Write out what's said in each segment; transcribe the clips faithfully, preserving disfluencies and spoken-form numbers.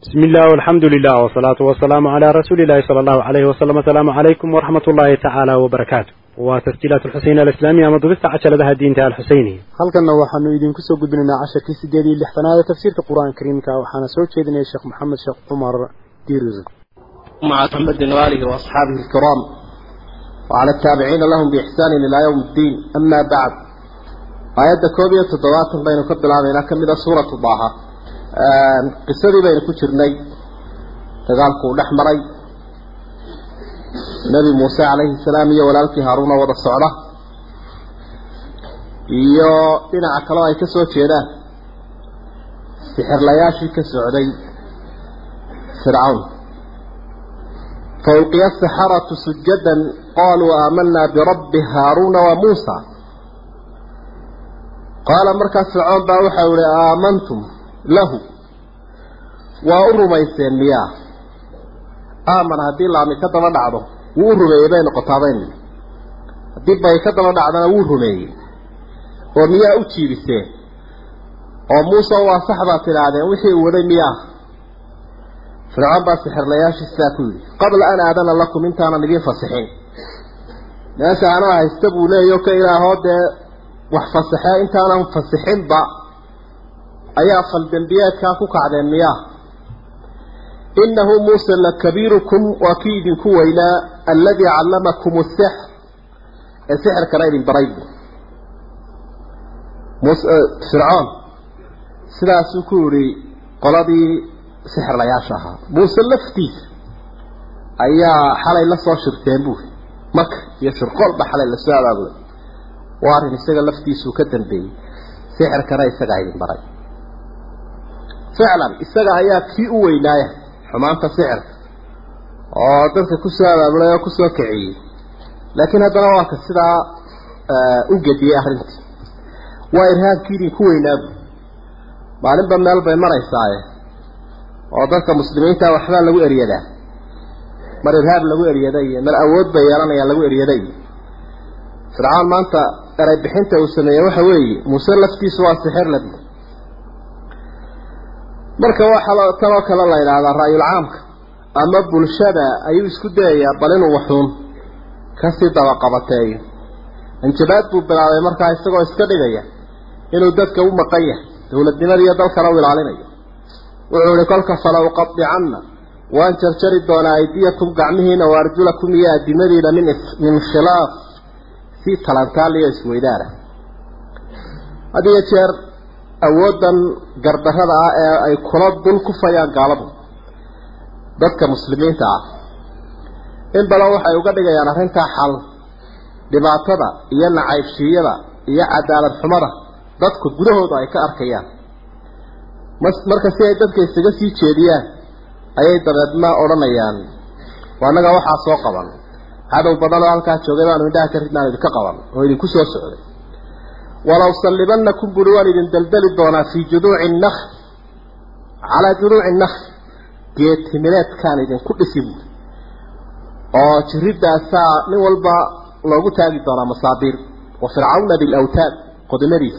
بسم الله والحمد لله والصلاة والسلام على رسول الله صلى الله عليه وسلم. السلام عليكم ورحمة الله تعالى وبركاته. وتسجيلات الحسين الإسلامية مضبطة عشر لها الدين تاع الحسيني. خلقنا وحنو يدين كسو قدنا عشر كيس جديد اللي حفنا تفسير القرآن الكريم كوحنا سوت شيدنا الشيخ محمد شيخ عمر ديروز. مع محمد وآله وأصحابه الكرام وعلى التابعين لهم بإحسان إلى يوم الدين. أما بعد آيات كوبية تضوات بين قبل العامين كمل سورة طه. قصدي بين كجرني تقالكو دحمري نبي موسى عليه السلام iyo walaalkii Haaruna wada socda iyo dhinaca kale ay ka soo jeedaan sixirlayaashii ka socday Fircawn فوقي السحرة سجدا قالوا آمنا برب هارون وموسى قال مركز فرعون باوحوا آمنتم له وأرميسين مياه آمن هدي الله مكتب دعضه وأرمي بين قطابين هدي باي كتب دعضنا وأرمي ومياه أتشي بسيه وموسى وصحبة العادة وحي ولي مياه فرعون باسحر لياش الساكولي قبل أن أذن لكم انت أنا نبين فصحين ناس أنا هستبوا لي يوكا إلى هذا وحفصحا انت أنا مفصحين با أيها فالدنبيات كاكو قعد المياه إنه موسى لكبيركم وأكيد كوينا الذي علمكم السحر السحر كرائد البريد فرعون سلا سكوري قلبي سحر لا ياشاها موسى لفتيس أيها حالي لصو شرتين بوه مك يشر قلب حالي لصو هذا وارن السجل لفتيس وكتن بي سحر كرائد سقايد البريد فعلا isaga ayaa kii u weynaaya xumaanta sixirka oo dadka ku soo abaabulay ku soo kiciyay laakiin haddana waa ka sida u gadiyay arrintii waa irhaabkii ku weynaa maalinba meel bay maraysaa oo dadka muslimiinta waxba lagu eriyadaa mar irhaab lagu eriyaday mar awood bay yeelanayaan lagu eriyaday Fircawn maanta eray bixinta uu sameeyay waxa weeye Muuse laftiisu waa sixir ladi marka waxa talo kala la yiraahdo raayul caamka ama bulshada ayuu isku dayaa bal inuu waxuun ka sii daba qabatay injibaad buu bilaabay markaa isagoo iska dhigaya inuu dadka u maqaya dawladnimada iyo dalka la ilaalinayo wuxuu yiri kolka falaw qad'anna waan jarjari doonaa aydiyakum gacmihiina waarjulakum iyo adimadiina min min khilaaf si talantaaliyo isweydaara hadiya jeer awoodan gardarada ah ee ay kula dul ku fayaan gaaladu dadka muslimiinta ah in bala waxay uga dhigayaan arrinta xal dhibaatada iyo nacaybshiyada iyo cadaalad xumada dadku gudahooda ay ka arkayaan marka si ay dadka isaga sii jeediyaan ayay dabeedna oranayaan waanaga waxa soo qaban hadow badan oo halka joogay baan indhaha ka ridnaan idinka qaban oo idinku soo socday ولو صلبنكم بلوالد دلدل دونا في جذوع النخل على جذوع النخل جيت ميلاد كان إذن كل سيب أو تريد أساء من والبا لو تاجي دونا مصابير وفرعون بالأوتاد قد مريس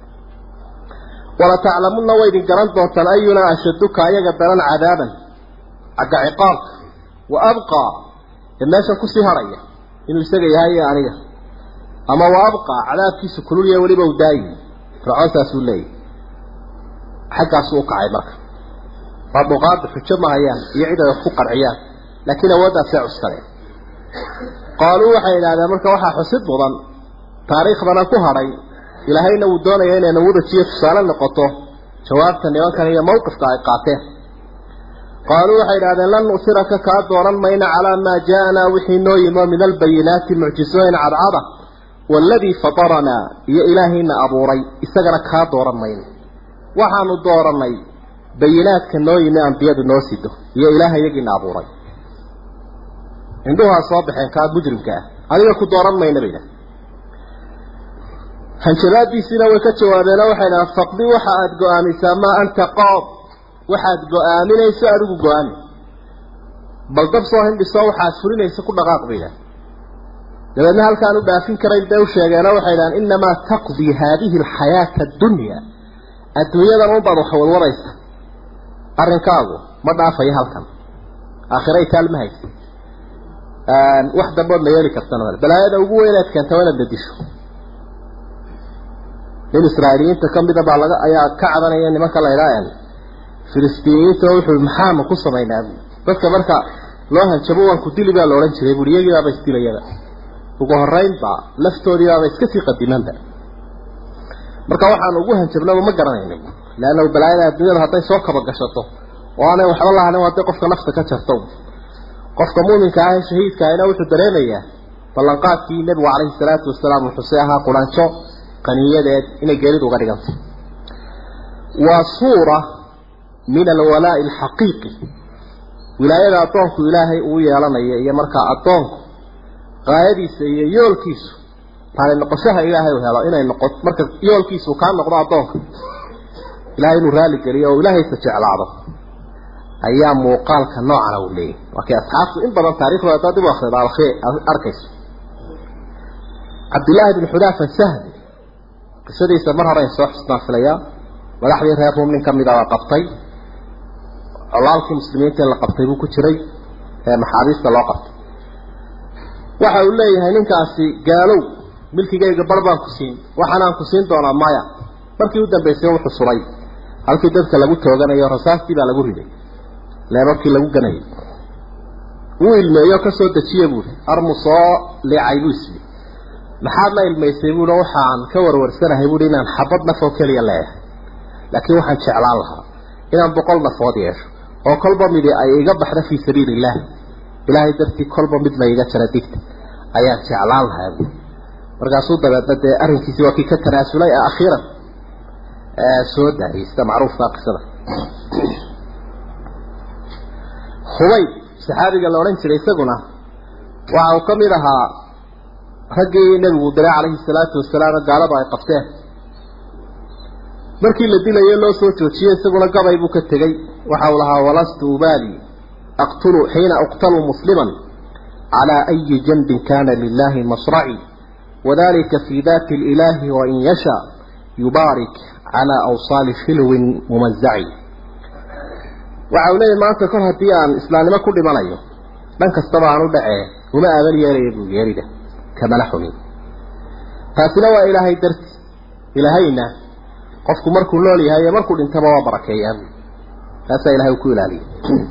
ولا تعلمون وإذن قرنت دونا أينا أشدك أيها قدران عذابا أقع عقاب وأبقى الناس كسي هرية إنه يستغي هاي عليها أما وابقى على كيس كلوليا وليبا وداي فرعون ساسولي حقا سوق عيبك فالبغاد حجمها ايان يعيد يفوق العيان لكن وضع ساعة السلام قالوا وحي إلى هذا ملك وحا حسد بضان تاريخ بنا كهري إلى هينا ودونا يهينا نوضة شيء فصالا نقطه شوابتا نيوان كان هي موقف قاته قالوا وحي إلى هذا لن نؤثرك كادورا مين على ما جاءنا وحي نويما من البينات معجزين عرعضة والذي فطرنا يا إلهينا أبو ري استغرق ها دورمين وحانو دورمين بينات كنوي ما أنبياء النوسيده يا إلهي يجينا أبو ري عندها صابح كاد مجرم كاه أنا يكو دورمين بينا هنشلات دي سنة وكتشوابنا وحنا فقدي وحاد قوامي سما أنت قاض وحاد قوامي ليس أرغو قوامي بل دبصوهم بصوحة سوري ليس كل غاق بينا لأن هل كانوا بافين كرين دوشة قالوا حيلان إنما تقضي هذه الحياة الدنيا الدنيا ذا مبارو حول وريسة arrinkaagu ma dhaafaya halkan aakhiray kaalmahay aan wax dambe la yeeli kartana balaayada ugu weynaad keenta wala dadisho in Israa'iiliinta kamida baa laga ayaa ka cabanaya nimanka la ilaahay Filistiiniinta wuxuu maxaam ku sameeynaa dadka marka loo hanjabo waan ku dili baa loolan jiray buriyada baa istilayada ugu horeynba laftoodii baa iska sii qadimanba marka waxaan ugu hanjabnaa ma garanayno laana balaayada adduunyada haday soo kaba gashato waana waxba lahayn waa qofka nafta ka jarto qofka muuminka ah shahiidka ah wuxuu dareemayaa ballanqaadkii nabiga kaleey salaatu wasalaam wuxuu ahaa quraanjo qaniyadeed inay geeridu uga dhiganto waa suura min alwalaa alhaqiqi wilaayada adoonku ilaahay uu yeelanayo iyo marka adoonku qaayadiisa iyo yoolkiisu taana noqoshaha ilaahay uu helo inay noqoto marka yoolkiisu ka noqdo adoonka ilaahay inuu raali geliyo oo ilaahay sa jeclaado ayaa muuqaalka noocan uu leeyahay waxa asxaabtu in badan taariikhda dad u akhridaa arkayso Abdullah ibn Hudayfa Sahl qisadiisa mar hore soo xusnaa filaya madaxdii reer Rome kamid ah qabtay walaalkii muslimiinta la qabtay buu ku jiray ee maxaabiista loo qabtay waxa uu leeyahay ninkaasi gaalow milkigayga barbaan ku siin waxaan ku siin doonaa maya markii uu dambeysay wuxuu suray halkii dadka lagu tooganayo rasaastii baa lagu riday leebabkii lagu ganay uu ilmeeyo ka soo dajiyay buu armuso leeyaybusi maxaad la ilmeysay buu waxaan ka warwarsanahay buu inaan xabad nafo kaliya leeyahay laakiin waxaan jeclaan lahaa inaan boqol nafood yeesho oo kolba mid ay iga baxda fi sabiilillah ilaahay dartii kolba mid la iga jara digta ayaa jeclaan lahaa markaasuu dabadda arrinkiisi waa kii ka tanaasulay akhiran ee soo daayista macruufka qisada Khubayb saxaabiga la oran jiray isaguna waxa uu kamid ahaa raggii nabigu diray calayhi salaatu wasalaam gaalada ay qabteen markii la dilayay loo soo joojiyay isaguna gabay buu ka tagay waxa uu lahaa walastu ubali aqtulu hina aqtalu musliman ala ayi janbin kana lillahi masra'i wadhalika fi dhati alilahi wa in yasha yubarik ala awsal filwin mumazza'i waxa uu leeyahay maanta kor hadii aan islaamnimo ku dhimanayo dhan kastaba aan u dhacay uma aadan yeelay buu yeerida kama la xumi taasina waa ilaahay darti ilaahayna qofku markuu nool yahay markuu dhintaba waa barakeeyaan taas ilaahay ku ilaaliyo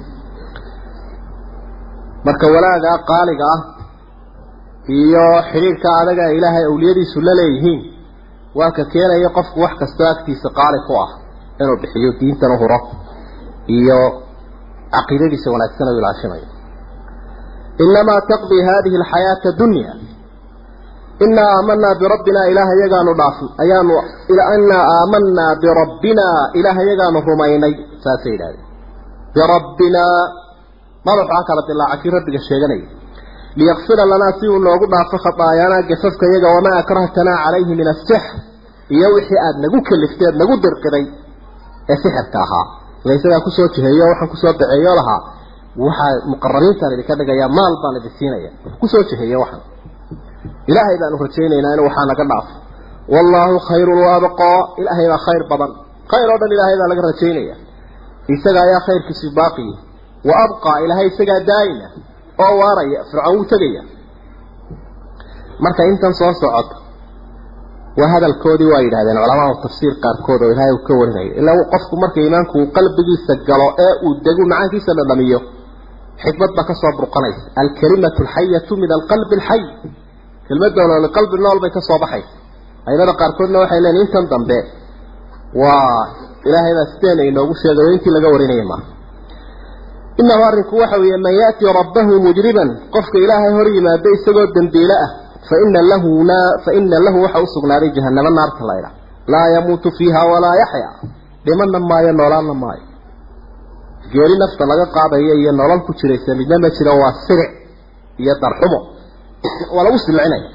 marka walaaga qaaliga ah iyo xiriirka adaga ilaahay awliyadiisu la leeyihiin waa ka keenaya qofku wax kasta agtiisa qaali ku ah inuu bixiyo diintan u huro iyo aqeedadiisa wanaagsan oo ilaashinayo inma taqdi hadhihi alhayata dunya inna amanna bi rabbina ilaha yagaanu dhaafi ayaanu ila anna amanna bi rabbina ilaha yagaanu rumaynay saasayday bi rabbina madaxa kala dilaaci rabbiga sheeganay liyaghfir lana si uu noogu dhaafo khataayana gafafka yaga wama akrahtana alayhi min as-sihr iyo wixii aad nagu kalifteed nagu dirqiday ee sixirka ahaa laysa ku soo jiheeyo waxaan ku soo bixiyo laha waxa muqarrariinta idinka dhigaya maal baan idin siinaya ku soo jiheeyo waxaan ilaahay baan u rajaynaynaa inuu waxa naga dhaafo wallahu khayrul wa abqa ilaahay waa khayr badan khayro dhan ilaahay baa laga rajaynaya isaga ayaa khayrkiisu baaqi wa abqa ilaahay isaga daayina oo waaraya fircawn tagaya marka intan soo socoto wa hadalkoodii waa yiraahdeen culimada tafsiir qaarkood oo ilaahay ka warinay ilaa uu qofku marka iimaanku qalbigiisa galo ee uu dego macaankiisa la dhamiyo xikmad ba ka soo burqanaysa al kalimatu al hayyatu min al qalb al hayy kelmadda oo qalbi nool bay ka soo baxay ayada qaarkoodna waxay leeyihiin intan dambe waa ilaahay baa sideen inoogu sheegay intii laga warinayay ma inna warinku waxa weeye man yaati rabbahu mujriban qofka ilaahay hor yimaado isagoo dambiila ah fa inna lahu la fa inna lahu waxa usugnaaday jahannama naarta layla la yamutu fiha wala yahya dhimanna ma ya noolaana ma geeri nafta laga qaadayo iyo nolol ku jiraysa midna ma jiro waa sirc iyo darxumo wala uslicinay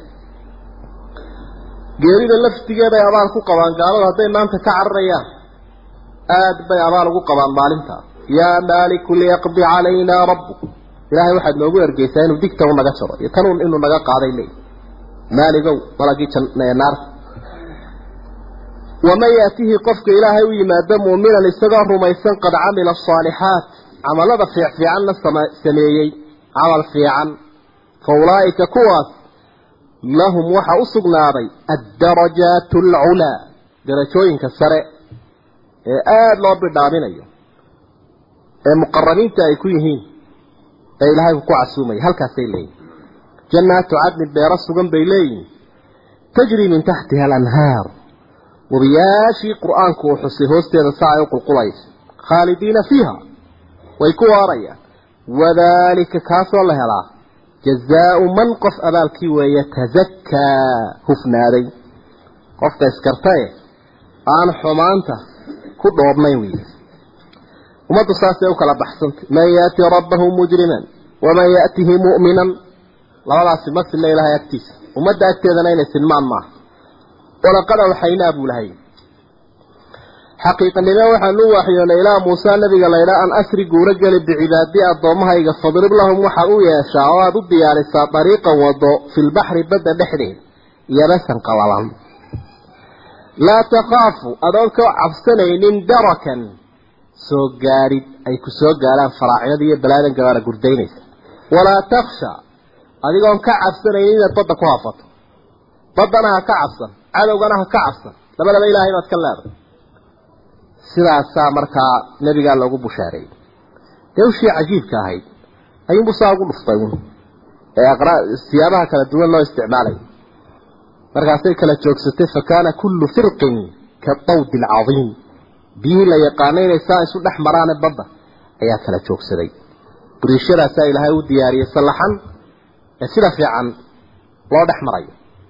geerida laftigeeda ay abaal ku qabaan gaalada haday maanta ka cararayaan aad bay abaal ugu qabaan maalinta ya malik liyaqdi alayna rabbuk ilaahay waxa noogu ergeysaa inuu digta u naga jaro iyo tanun inuu naga qaaday leey maaligow walagi naar ومن يأتيه قفك إلهي ويماد مؤمنا لسقى رميسا قد عمل الصالحات عمل هذا في في عنا سميي عمل في عن فأولئك كواس لهم وحا أصغنا بي الدرجات العلا درجوين كالسرع آد الله بالدامين أيها مقرنين تأيكويهين أي لهاي كوع السومي هل كاسين لي جنات عدن بيرس جنب إليه تجري من تحتها الأنهار وبياشي قرآن كوحسي هوستي رساعي وقل قليس خالدين فيها ويكوها ريا وذلك كاسو الله لا جزاء من قف أبالكي ويتزكى هفناري قف تسكرتي عن حمانته كل ربنيوي وما تصاصي وكلا بحسنت من يأتي ربه مجرما ومن يأته مؤمنا لا لا سمكت الله لها يكتيس وما دأكتي ذنين السلمان معه ولقد أوحينا أبو لهي حقيقة لما وحنو وحيو ليلى موسى النبي قال ليلى أن أسرق رجل بعبادي الضومها يفضرب لهم وحقوا يا شعوات الديارسة طريقا وضوء في البحر بدأ بحرين يبسا قوالا لا تخافوا أدوك عفسنين دركا سوغاري أي كسوغاران فراعينا دي بلادا قوانا قردينيس ولا تخشى أدوك كعفسنين تطبق وافط طبناها كعفسا عدوغناها كعفسا لما لما إلهي ما تكلم سلاسة مركا نبي قال له أبو شاري يوشي عجيب كاهي أي مصاغ مفطيون أقرأ سيابها كانت دول الله استعمالي مركا سيكا لتشوكسته فكان كل فرق كالطود العظيم به لا يقانين يسائس الأحمران البضة أيها كلا تشوكسدي بريشيرا سائلها ودياري صلحا يسير في عن الله أحمري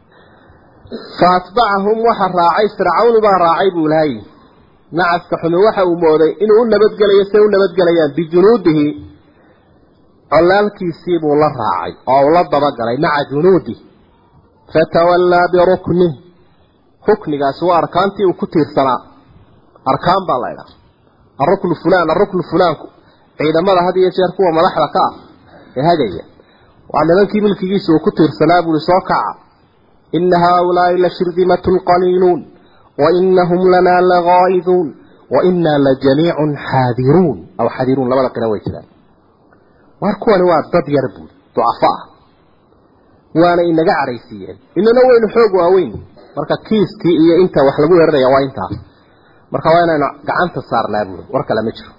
فأتبعهم وحر راعي فرعون وراعي بولاي نعس كحنوحة وموضي إنه نبت قليا سيو نبت قليا بجنوده علالك يسيب الله راعي أو الله ضبط قلي مع جنوده فتولى بركنه حكنك سواء أركانتي وكتير صلاة أركان بالله الركن فلان الركن فلان عيدا ماذا هذه يشاركوا وملاح لكاء هذا هي وعلى ذلك ملك يسو وكتير صلاة ولسوكع إن هؤلاء لشرذمة قليلون وإنهم لنا لغائذون وإنا لجميع حاذرون أو حاذرون لما لقنا ويتلان واركوا نواد ضد يربو ضعفاء وانا إنك عريسيين إننا وين حوق وين marka kiiskii iyo inta wax lagu weeraraya waa inta marka waa inaan gacanta saarnaa buu warka la majro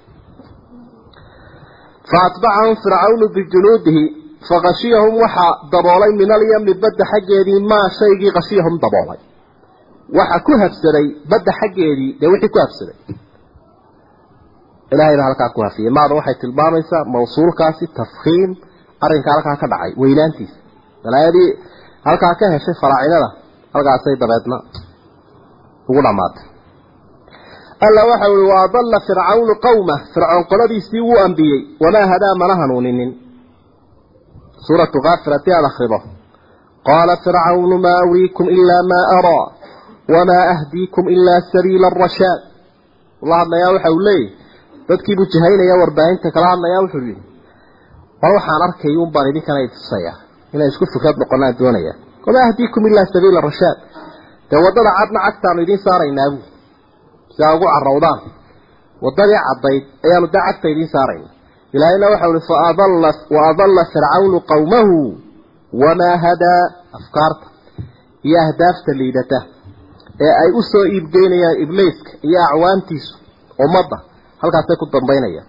faatba'ahum fir'aun bijunudihi faghashiyahum waxa daboolay min al-yam badda xageedii ma shaygii qashiyahum daboolay waxa ku habsaday badda xageedii de wixii ku habsaday ilaahay halka ku hafiyay maad waxay tilmaamaysaa mawsuulkaasi tafkhiim arinka halka ka dhacay weynaantiis dalaayadii halka ka heshay faraacinada halkaasay dabeedna ugu dhamaatay alla waxa uu waadalla fir'aun qawma fir'aun qoladiisii uu anbiyay wama hada manahanuninin suratu ghafirati al-akhirah qala fir'aun ma uriikum illa ma ara wama ahdiikum illa sabila ar-rashad allah ma yaa waxa uu leeyahay dadkii buu jahaynaya warbaahinta kala hadlaya wuxuu yiri waxaan arkay uun baan idin kana tusaya ina isku fikrad noqonaa doonaya wama ahdiikum illa sabila ar-rashad tawadada cadna cagtaan idin saaraynaa saagu carrawdaan wadada cadayd ayaanu dacagta idin saaraynaa ilaahina waxa uu fa adalla wa adalla fir'aun qawmahu wama hada afkaarta iyo ahdaafta liidata ee ay u soo iibgeynayaan ibliiska iyo acwaantiisu ummadda halkaas ay ku dambeynayaan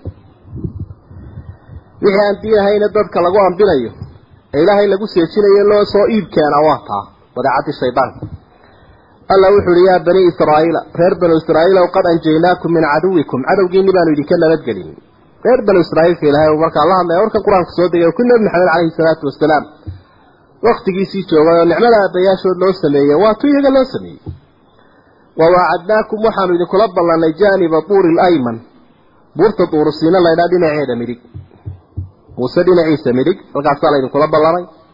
wixii aan diinahayna dadka lagu ambinayo ee ilaahay lagu seejinayo loo soo iibkeena waa taa wadaacadii shaydaanka alla wuxuu yaa bani israa'iila reer bani israa'iila qad anjaynaakum min aduwikum adawgiini baanu idinka nabadgelin reer bani israa'iilka ilaahay marka allah ma warka quraanka soo degay ku nabi maxamed alayhi salaatu wasalaam waqtigiisii joogay oo nicmada abayaashood loo sameeyay waa tuuyaga loo sameeyay ووعدناكم وحانو إذا كلب الله جانب طور الأيمن بورت طور السينة الله إذا دين عيدا مريك موسى دين عيسى مريك رقع صالة إذا كلب الله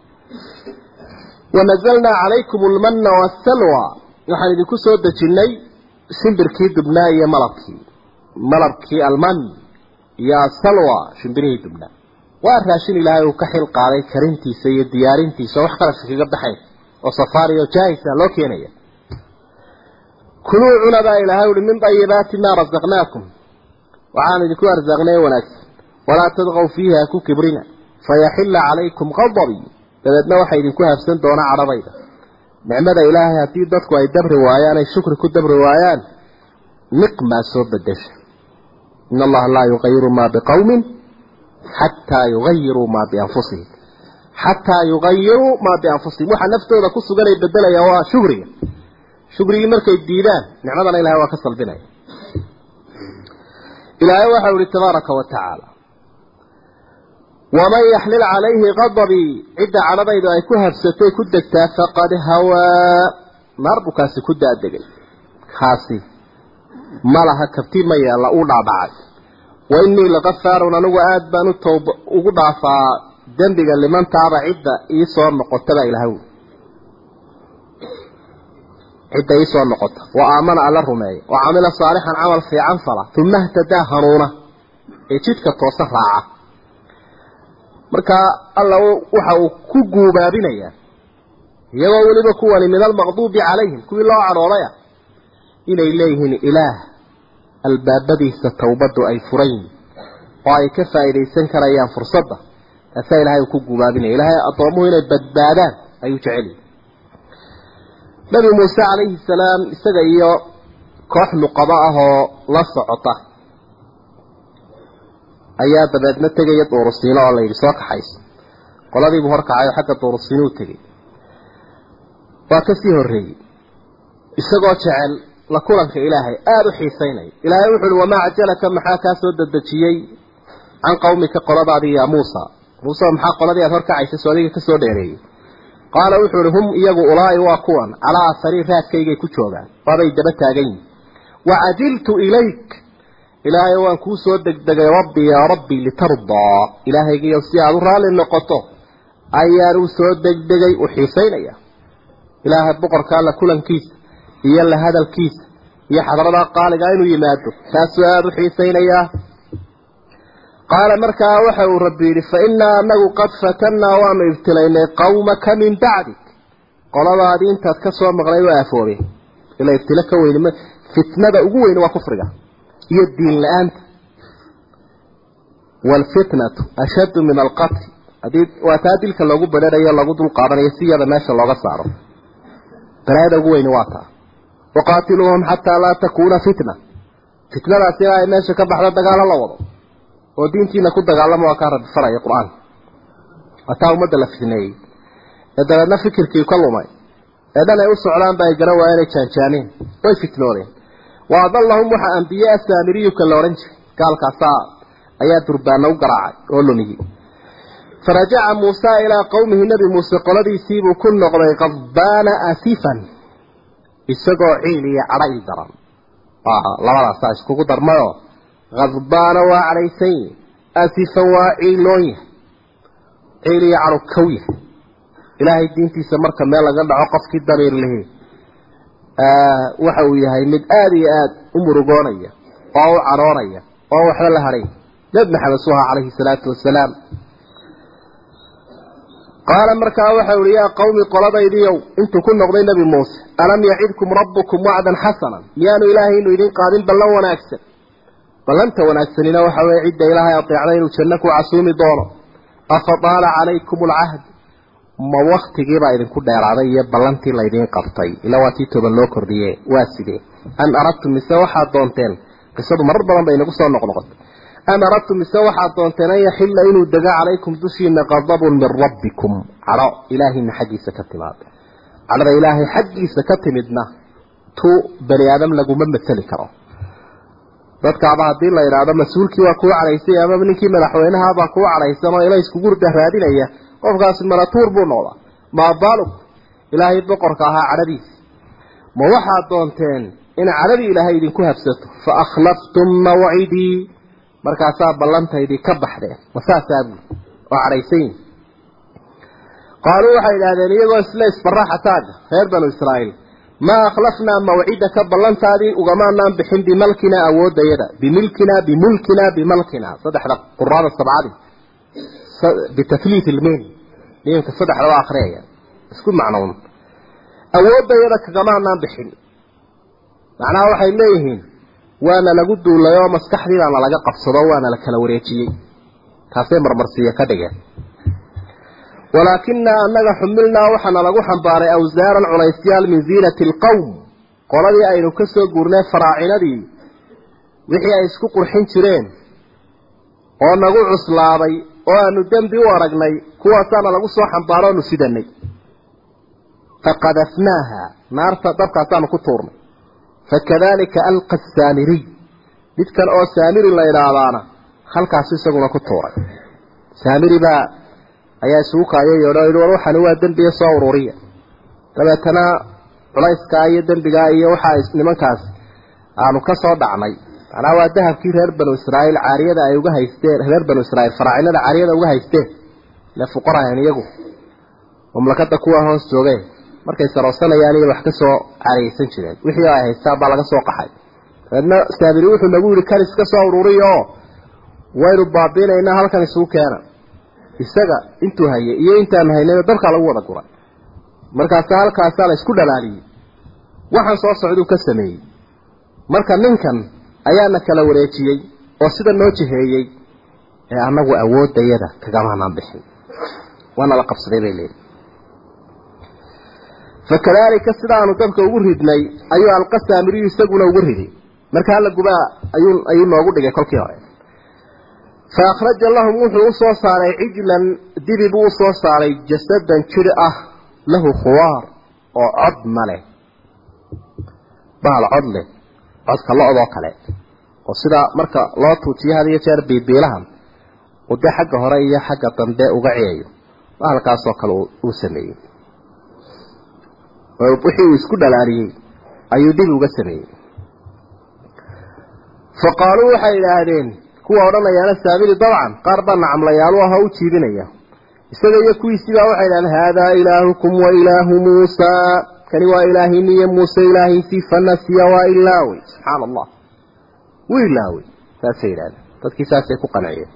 ونزلنا عليكم المن والسلوى وحان إذا كسود جني سنبركي دبنا يا ملبكي ملبكي المن يا سلوى شنبريه دبنا وأرهاشين الله وكحل قاري كرنتي سيد ديارنتي سوح قرش في قبض حين وصفاري وجايسة لو كينية كلوا عنبا إلهي من طيبات ما رزقناكم وعان ذكو أرزقنا ونكس ولا تضغوا فيها كو كبرنا فيحل عليكم غضبي لذلك وحي ذكو هفسن دونا عربيدا نعمة إلهي هاتي ضدكو أي دبر وآيان أي شكر كو دبر وآيان نقمة صوب الدش إن الله لا يغير ما بقوم حتى يغيروا ما بأنفسهم حتى يغيروا ما بأنفسهم وحا نفسه إذا كسو قال يبدل يا شكري شكري مركي الديدان نعمة إلهي وكسل بنا إلهي وحول تبارك وتعالى ومن يحلل عليه غضبي عدة عربي إذا يكوها بستي كدكتا فقد هوى نربك سكدة الدقي خاصي ما لها كفتير ميا لا أوضع بعد وإني لغفار وننوى آدبان التوب أوضع فدنبغا لمن تعب عدة إيصور نقطة إلى هو عدة إيصور نقطة وآمن على الرمي وعمل صالحا عمل في عنصرة ثم اهتدى هنونة إيشيتك التوصف راعة مركا الله وحاو كوكو بابنيا يوا ولبا كواني من المغضوب عليهم كوي الله عروريا إلى إليهن إله البابدي ستوبد أي فرين وأي كفا إلي سنكر أيام فرصده أسائل هاي كوكو بابنيا إلهي أطعمه إلى البدبادان أي تعلي نبي موسى عليه السلام استدعي كوح نقضاءه لصعطه أيات بدنا تجي طور السيناء الله يساق حيس قال ذي بهرك عايو حتى طور السيناء تجي وكسيه الري استقى شعل لكلك إلهي آل حسيني إلهي وحل وما عجلك محاكا سود الدجيي عن قومك قال ذي يا موسى موسى محا قال ذي أثرك عيس سوديك كسود الري قال وحل هم إيجو أولاي واقوان على سرير ذات كيجي كتشوغا وذي دبتها جين وعجلت إليك إلهي وان كوسو دغدغ ربي يا ربي لترضى إلهي يوسي أدرى للنقطة أيارو سو دغدغي وحيسينيا إلهي بقر كان كلن كيس يلا هذا الكيس يا حضرنا قال قاينو يمادو فاسواد وحيسينيا قال مركا وحو ربي فإنا أنه قد فتنا وما ابتلينا قومك من بعدك قال هذه انت تكسوا مغري وافوري إلا ابتلك وين فتنة أقوين وكفرها يدين الآن والفتنة أشد من القتل وتادلك اللغو بدأ يلغو دول قابل يسير ماشا اللغو صاروا فهذا هو نواتا وقاتلوهم حتى لا تكون فتنة فتنة لا سيرا ماشا كبح لا دقال الله وضو ودينتي نكون دقال الله وكارب فرع القرآن أتاو مدى لفتنة إذا لنا فكر كي يكلوا ماي إذا لا يوسع علام باي جروا ويري كانشانين ويفتنونين وأضلهم وحا أنبياء السامري كالورنج قال كاسا أيات ربانا وقرعا قولوا نجي فرجع موسى إلى قومه نبي موسى قال يسيبوا كل نغضي غضبان أسيفا يسقوا عيلي عرأي درم آه لا لا ساش كوكو درمايو غضبان وعليسين أسيفا وعيلوية عيلي عرو كوية إلهي الدين تيسمر كمالا قد عقف كدرير له آه وحوي هاي مد آدي آد أمرقونية أو عرارية أو حلال هري نبنى حبسوها عليه الصلاة والسلام قال مركا وحوي يا قومي قلبا يديو انتو كن نقضي نبي موسى ألم يعدكم ربكم وعدا حسنا يانو إلهي إنو يدين قادل بلن ونأكسر بلنت ونأكسرين وحوي عد إلهي أطيعنين وشنكوا عصومي دونه أفضال عليكم العهد ما وقت جيبا إذن كل دير عضية بلانتي لايدين قبطي إلا واتيتو بلو كردية واسدي أن أردتم مساوحة دونتين قصة مرد بلان بين قصة ونقنقط أن أردتم مساوحة دونتين يحل إنو الدقاء عليكم دشي غضب من ربكم على إلهي من حقي سكتمات على إلهي حقي سكتمدنا تو بني آدم لقو من مثل كرا ذاتك عبا الدين لا إرادة مسؤولكي وكو عليسي أما منكي ملحوينها باكو عليسي ما إلا يسكبور دهرادين أيه qofkaas maratuur buu noqdaa ma baalug ilaahay boqorka aha carabiis ma waxa doonteen in carabi ilaahay idin ku habsato fa akhlaftum maw'idi markaasa ballantaydii ka baxdeen wasaasaab oo caraysay qaaluu waxa ilaahdeen iyagoo isla isbaraxataad reer banu israa'iil ma akhlafna maw'idaka ballantaadii ugamaanaan bixin bi malkina awoodayada bi milkina bi mulkina bi malkina saddexda quraada sabcadi بتثليث المين لين تصدح لو آخرية اسكون معنون أود يدك كمان نام بحين macnaha waxay leeyihiin waana lagu duulay oo maskaxdiina laga qabsado waana la kala wareejiyay taasay marmarsiya ka dhigeen walakinna annaga xumilna waxana lagu xambaaray awsaaran culaysyal min ziinati alqawm qoladii aynu ka soo guurnay faraacinadii wixii ay isku qurxin jireen oo nagu cuslaaday oo aanu dambi u aragnay kuwaasaana lagu soo xambaaro nu sidanay faqadafnaaha naarta dabkaasaanu ku tuurnay fakadalika alqa as-saamiri midkan oo saamiri la yiraahdaana halkaas isaguna ku tuuray saamiri baa ayaa isugu kaayay oo waxaan waa dambiye soo ururiya dabeetana culayska iyo dambiga iyo waxa nimankaas aanu ka soo dhacnay ana waa dahabkii reer banu Israa'iil caariyada ay uga haysteen reer banu Israa'iil faraacinada caariyada uga haysteen la fuqaraan iyagu mamlakada kuwa hoos joogay markay saroosanayaan iyo wax ka soo caariysan jireen wixii ay haystaan baa laga soo qaxay adna saabiri wuxuu nagu yiri kalis ka soo ururiyo wayru baabiinayna halkan isugu keena isaga intuu hayay iyo intaan haynay dalka lagu wada guray markaas halkaas la isku dhalaaliyay waxaan soo socdo ka sameeyay marka ninkan ayaana kala wareejiyay oo sida noo jiheeyay ee anagu awoodayada kagamaanaan bixin wana la qabsaday leeyahay fakadalika sidaanu dabka ugu ridnay ayuu alqasaamiri isaguna ugu riday marka la guba ayuu ayuu noogu dhigay kolkii hore فأخرج الله موحو سو ساري عجلا دبي بو سو ساري جسدا جرأة له خوار او عظم له بال عظم عظك الله أضوى كله وصدا مركا لا توتي هذه يتير بيبيلهم ودي حق هرأي حق تنباء وغعيه وهل كاسو كالو وسمي ويبوحي ويسكد العريه أيو دبي وغسمي فقالوا حي لهذين kuwa oranayana saamiri dabcan qarban amlayaal waxa uu jiibinaya isaga iyo kuwiisiba waxay leeyahay hada ilaahukum wa ilaahu Muusa kani waa ilaahini iyo Muusa ilaahi si fanasiya wa ilaahi subhanallah wa ilaahi taasayran dadkii saasay ku qanaciyeen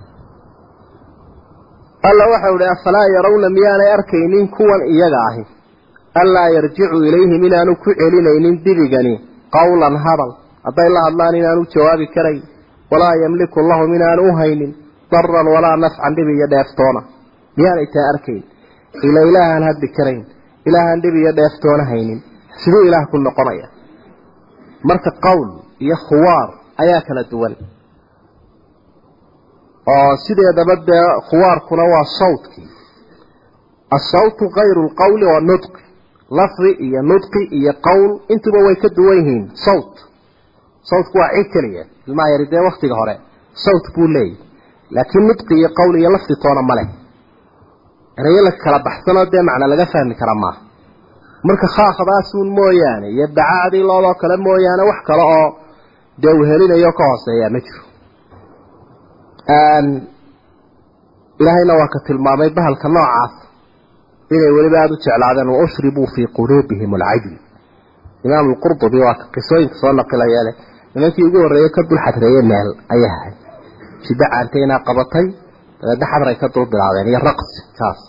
alla waxa uu leeyahay fala yarawna miyana arkaynin kuwan iyaga ahi alla yarji'u ilayhim inaanu ku celinaynin dibigani qawlan hadal haday la hadlaan inaanu jawaabi karay ولا يملك الله من أن أهين ضرا ولا نفعا لبي يدافتونا يعني تأركين إلى إله هد كرين إله لبي يدافتونا هين سلو إله كل قرية مرك قول يا خوار أياك الدول آه سيدي يدبدا خوار كنوا صوتك الصوت غير القول والنطق لفظي يا نطقي يا قول انتم ويكدويهين صوت صوت كوا كليه ما يريد وقت هره صوت بولي لكن نطقي قولي لفظ تونا مله انا يلا كلا بحثنا ده معنى laga fahmi kara ma marka khaaqadaasuun mooyaane yadcaadi loo kala mooyaane wax kale oo deew helinayo ka hooseeya ma jiro aan ilaahayna waa ka tilmaamay bahalka noocaas inay waliba aad u jeclaadeen oo ushribu fi qulubihim al-ajl imaam al-qurtubi waa qisooyin soo naqlayay nimankii ugu horeeyay ka dul xadreeyay meel ayahay sida aanteena qabatay dad xadray ka dul bilaabeen iyo raqs kaas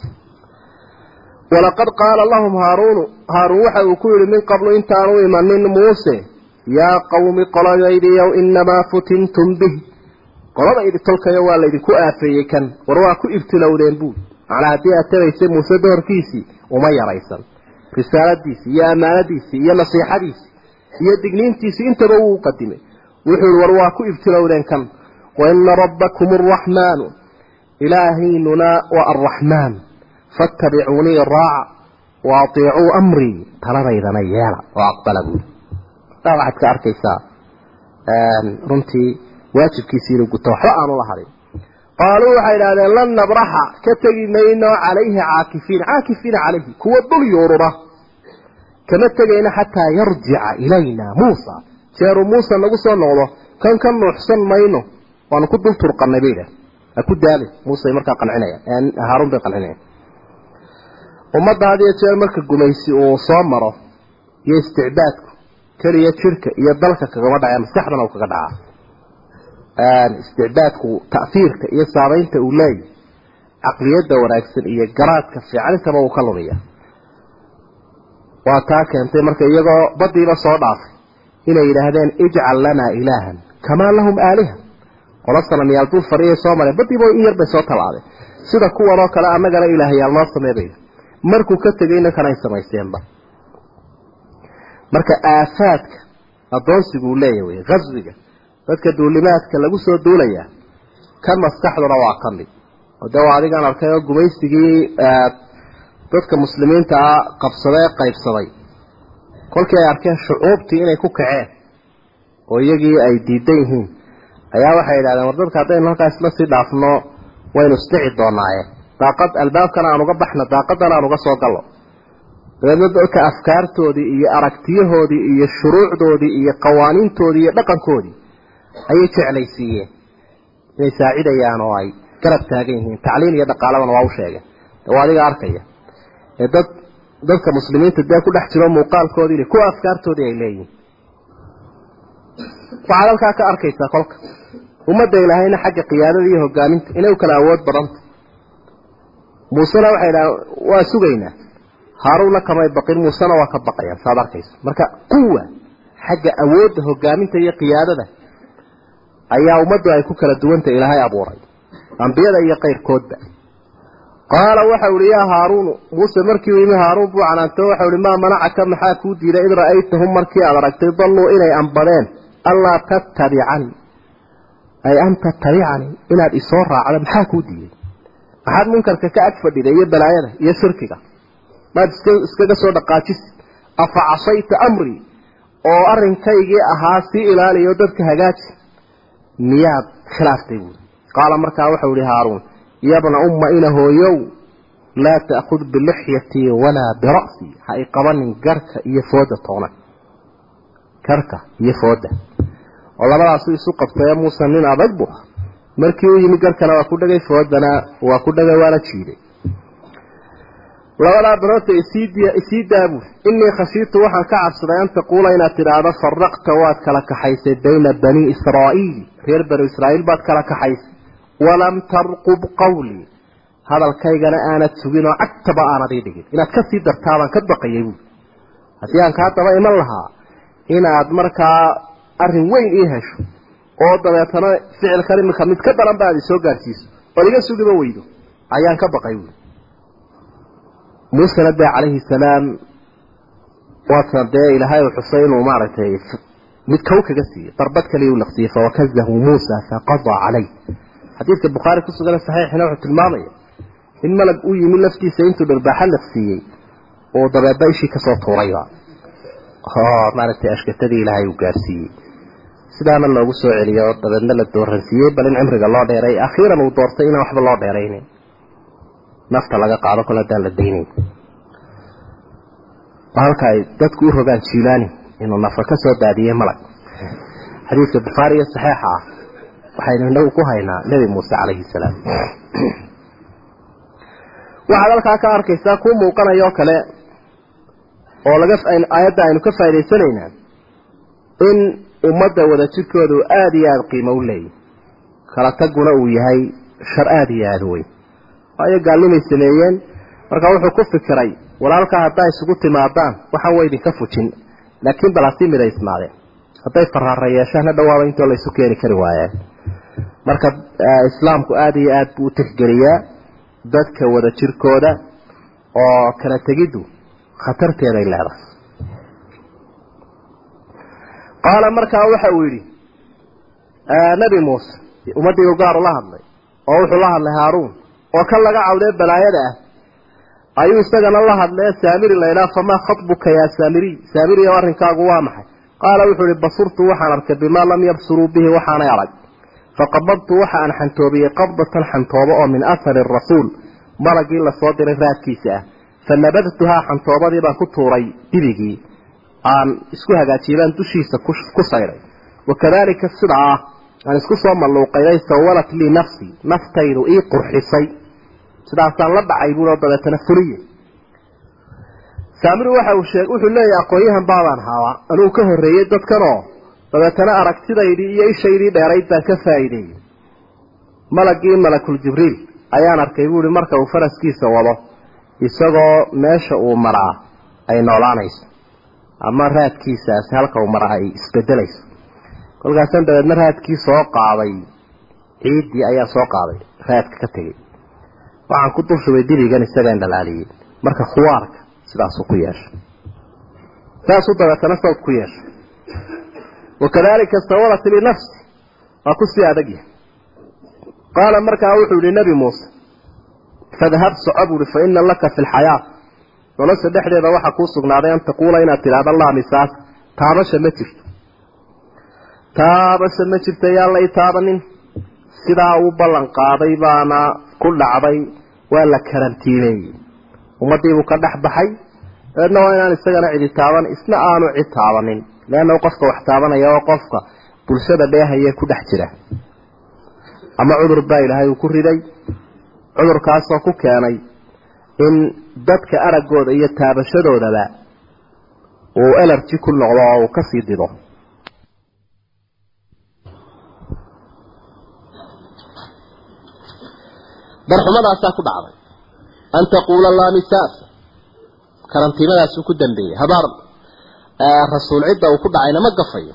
walaqad qaala lahum haarun haarun waxa uu ku yiri min qablu intaanu imanin muuse ya qawmi qalaydi yaw inma futintum bih qalaydi tolkayo waa la idinku aafeeyay kan war waa ku ibtilowdeen buu ala hadii atabeyse muuse doorkiisi uma yaraysan risaaladiisi iyo amaanadiisi iyo nasiixadiisi iyo digniintiisi intaba uu qadimay wuxuu war waa ku ibtilowdeen kan wa inna rabbakumur rahmaan ilaahina wa arrahmaan fattabi'uni raa'a wa ati'u amri talabaydana yeela wa aqbalagu tawaad ka arkaysa aan runtii waajibkiisa inuu guto waxa aanu la harin qaalu waxa ilaaleen lan nabraha ka tagimayno calayhi aakifiin aakifiin calayhi kuwa dul yurura كما تجينا حتى يرجع إلينا موسى شير موسى نقصه نقضه كان كان نحسن ماينه وأنا كنت طرق النبي له أكيد ذلك موسى يمرك قنعناه يعني هارون بقنعناه وما بعد يشير مرك الجميسي وصامره يستعبادك كريه شركة يضلك كجماعة يعني استحضنا وكجدعة استعبادك وتأثيرك يصارين تقولي عقلية دوراكسن هي جراتك في عن سبب وكلامية واتاك انت marka iyagoo badiiba soo dhaafay inay yidhaahdeen ijcal lanaa ilaahan kamaa lahum aaliha qola sanamyaal dul fadhiyay soo maray badiibo in yar bay soo talaabeen sida kuwanoo kale annagana ilaahayaal noo sameebay markuu ka tegayna kanay samaysteenba marka aafaadka addoonsiguu leeyahay qaswiga dadka duulimaadka lagu soo duulayaa kan maskaxduna waa ka mid oo dee waa adigaan arkay oo gumaysigii dadka muslimiinta ah qabsaday qaybsaday kolkii ay arkeen shucuubtii inay ku kaceen oo iyagii ay diidan yihiin ayaa waxay yidhahdeen war dadka haddaynu halkaas la sii dhaafno waynu isdhici doonaaye daaqad albaabkana aan uga baxno daaqadana aan uga soo gallo dabeedna dadka afkaartoodii iyo aragtiyahoodii iyo shuruucdoodii iyo qawaaniintoodii iyo dhaqankoodii ayay jeclaysiiyeen inay saacidayaan oo ay garab taagan yihiin tacliin iyo dhaqaalabana waa u sheegeen waa adiga arkaya ee dad dadka muslimiinta dee ku dhex jiro muuqaalkoodii kuwa afkaartoodii ay leeyihiin waxaad halkaa ka arkaysaa kolka ummadda ilaahayna xagga qiyaadada iyo hogaaminta inay u kala awood badanta muusena waxay idhahaan waa sugaynaa haaruunna kamay baqin muusena waa ka baqayaan saad arkayso marka quwa xagga awoodda hogaaminta iyo qiyaadada ayaa ummaddu ay ku kala duwantay ilaahay abuuray ambiyada iyo qayrkoodba qaala waxau ihi yaa haaruunu muuse markii uu yimi haaruun buu canaanto waxau ihi maa manacaka maxaa kuu diiday id ra'aytahum markii aad aragtay dalluu inay ambadeen allaa tattabicanii ay an tattabicanii inaad isoo raacdo maxaa kuu diiday maxaad munkarka ka ag fadhiday iyo balaayada iyo shirkiga maad iskaga soo dhaqaajisi afa casayta amrii oo arrinkaygii ahaa sii ilaaliyo dadka hagaaji miyaad khilaaftay buuri qaala markaa waxau ihi haaruun yabna umma ina hooyow laa ta'khud bilixyatii walaa bira'sii ha i qabanin garka iyo fooda toona garka iyo fooda oo labadaasu isu qabtay muuse nin adag buu markii uu yimi garkana waa ku dhagay foodana waa ku dhagay waana jiiday labadaa baroota isii daabu innii khashiitu waxaan ka cabsaday an taquula inaad tidhaahdo faraqta waad kala kaxaysay bayna bani israa'iil reer banu israa'iil baad kala kaxaysay walam tarqub qawlii hadalkaygana aanad sugin oo cagtaba aanad ii dhigin inaad kasii dartaabaan ka baqayay buui haddii aan kaa daba iman lahaa inaad markaa arrin weyn ii hesho oo dabeetana ficilkan iminka mid ka daran ba aad isoo gaarsiiso ood iga sugiba weydo ayaan ka baqay buui muusena dee calayhi salaam waatan dee ilaahay uu xusay inuu maaragtay mid kow kaga siiyey darbad kaliya u laqsiyey fawakazahu muusa faqadaa calayh xadiidka bukhaari ku sugan saxiixina wuxuu tilmaamaya in malag uu yimi laftiisa intuu dharbaaxa laqsiiyey oo dabeedba ishii kasoo tuurayba oo maaragtay ashkatadii ilaahay uu gaarsiiyey sidaana loogu soo celiyo oo dabeedna la dooransiiyey bal in cimriga loo dheeray akhiiran uu doortay inaan waxba loo dheeraynin nafta laga qaado kol haddaan la daynayn halka ay dadku u rogaan jiilaani inuu nafa ka soo daadiyey malag xadiidka bukhaari iyo saxiixa ah waxaynu inagu ku haynaa nebi muuse calayhi salaam waxaad halkaa ka arkaysaa kuu muuqanayo kale oo laga aayadda aynu ka faa'idaysanaynaa in ummadda wada jirkoodu aada iyo aada qiimo u leeyahy kala taguna uu yahay shar aada iyo aada weyn waayo gaalnimay sameeyeen marka wuxuu ku fikiray walaalkaa haddaa isugu timaadaan waxaan wa idinka fujin laakiin bal hasii mida ismaadeen hadday faraara yeeshaan ha dhawaaba intoo la isu keeni kari waayeen marka islaamku aada iyo aada buu u tixgeliyaa dadka wada jirkooda oo kala tegiddu khatarteeday leedahay qaala markaa waxa uu yidhi nebi muuse ummaddii u gaar ula hadlay oo wuxuu la hadlay haaruun oo kan laga cawdee balaayada ah ayuu isagana la hadlee saamiri laydhaha famaa khatbuka yaa saamiri saamiri oo arrinkaagu waa maxay qaala wuxuu ihi basurtu waxaan arkay bimaa lam yabsuruu bihi waxaanay arag faqabadtu waxa aan xantoobiyey qabdatan xantoobo oo min ahari rasuul malagii lasoo diray raadkiisa ah fanabadtuhaa xantoobadii baan ku tuuray dibigii aan isku hagaajiyey baan dushiisa ku sayray wakadalika sidaa aan isku soo malluuqaynay sawalat lii nafsii naftaydu ii qurxisay sidaasaan la dhacay buuoo dabeetana fuliye saamiri waxa uu sheeg wuxuu leeyahay aqoonyahan baabaan haabaa anuu ka horreeyey dadkanoo dabeetana aragtidaydii iyo ishaydii dheerayd baan ka faa'iideeyey malagii malakul jibriil ayaan arkay buuhi marka uu faraskiisa wado isagoo meesha uu maraa ay noolaanayso ama raadkiisaasi halka uu mara ay isbedelayso kolkaasan dabeedna raadkii soo qaaday ciidii ayaa soo qaaday raadka ka tegay waxaan ku dulshubay dirigan isaga indhalaaliyay marka khuwaarka sidaas ku yeeshay taas u dabeetana sawd ku yeeshay wakadalika sawalat li nafsi aku si adagi qaala markaa wuxuu yidhi nabi muuse fadhab socaburi fa inna laka fi lxayaat nolosha dhexdeeda waxaa kuu sugnaaday an taquula inaad tidhaahda allah misaas taabasha ma jirto taabasha ma jirto yaa la i taabanin sidaa uu ballan qaaday baana ku dhacday waa la karantiineeyey ummaddii buu ka dhex baxay dabeedna waa inaan isagana cidi taaban isna aanu cid taabanin leanna qofka wax taabanaya oo qofka bulshada dheehaya ku dhex jira ama cudur baa ilaahay uu ku riday cudurkaasoo ku keenay in dadka araggooda iyo taabashadoodaba uu allergy ku noqdo oo uu ka sii dido darxumadaasaa ku dhacday an taquula laa misaas karantiimadaasuu ku dambeeyey habaar rasuul cidda uu ku dhacayna ma gafayo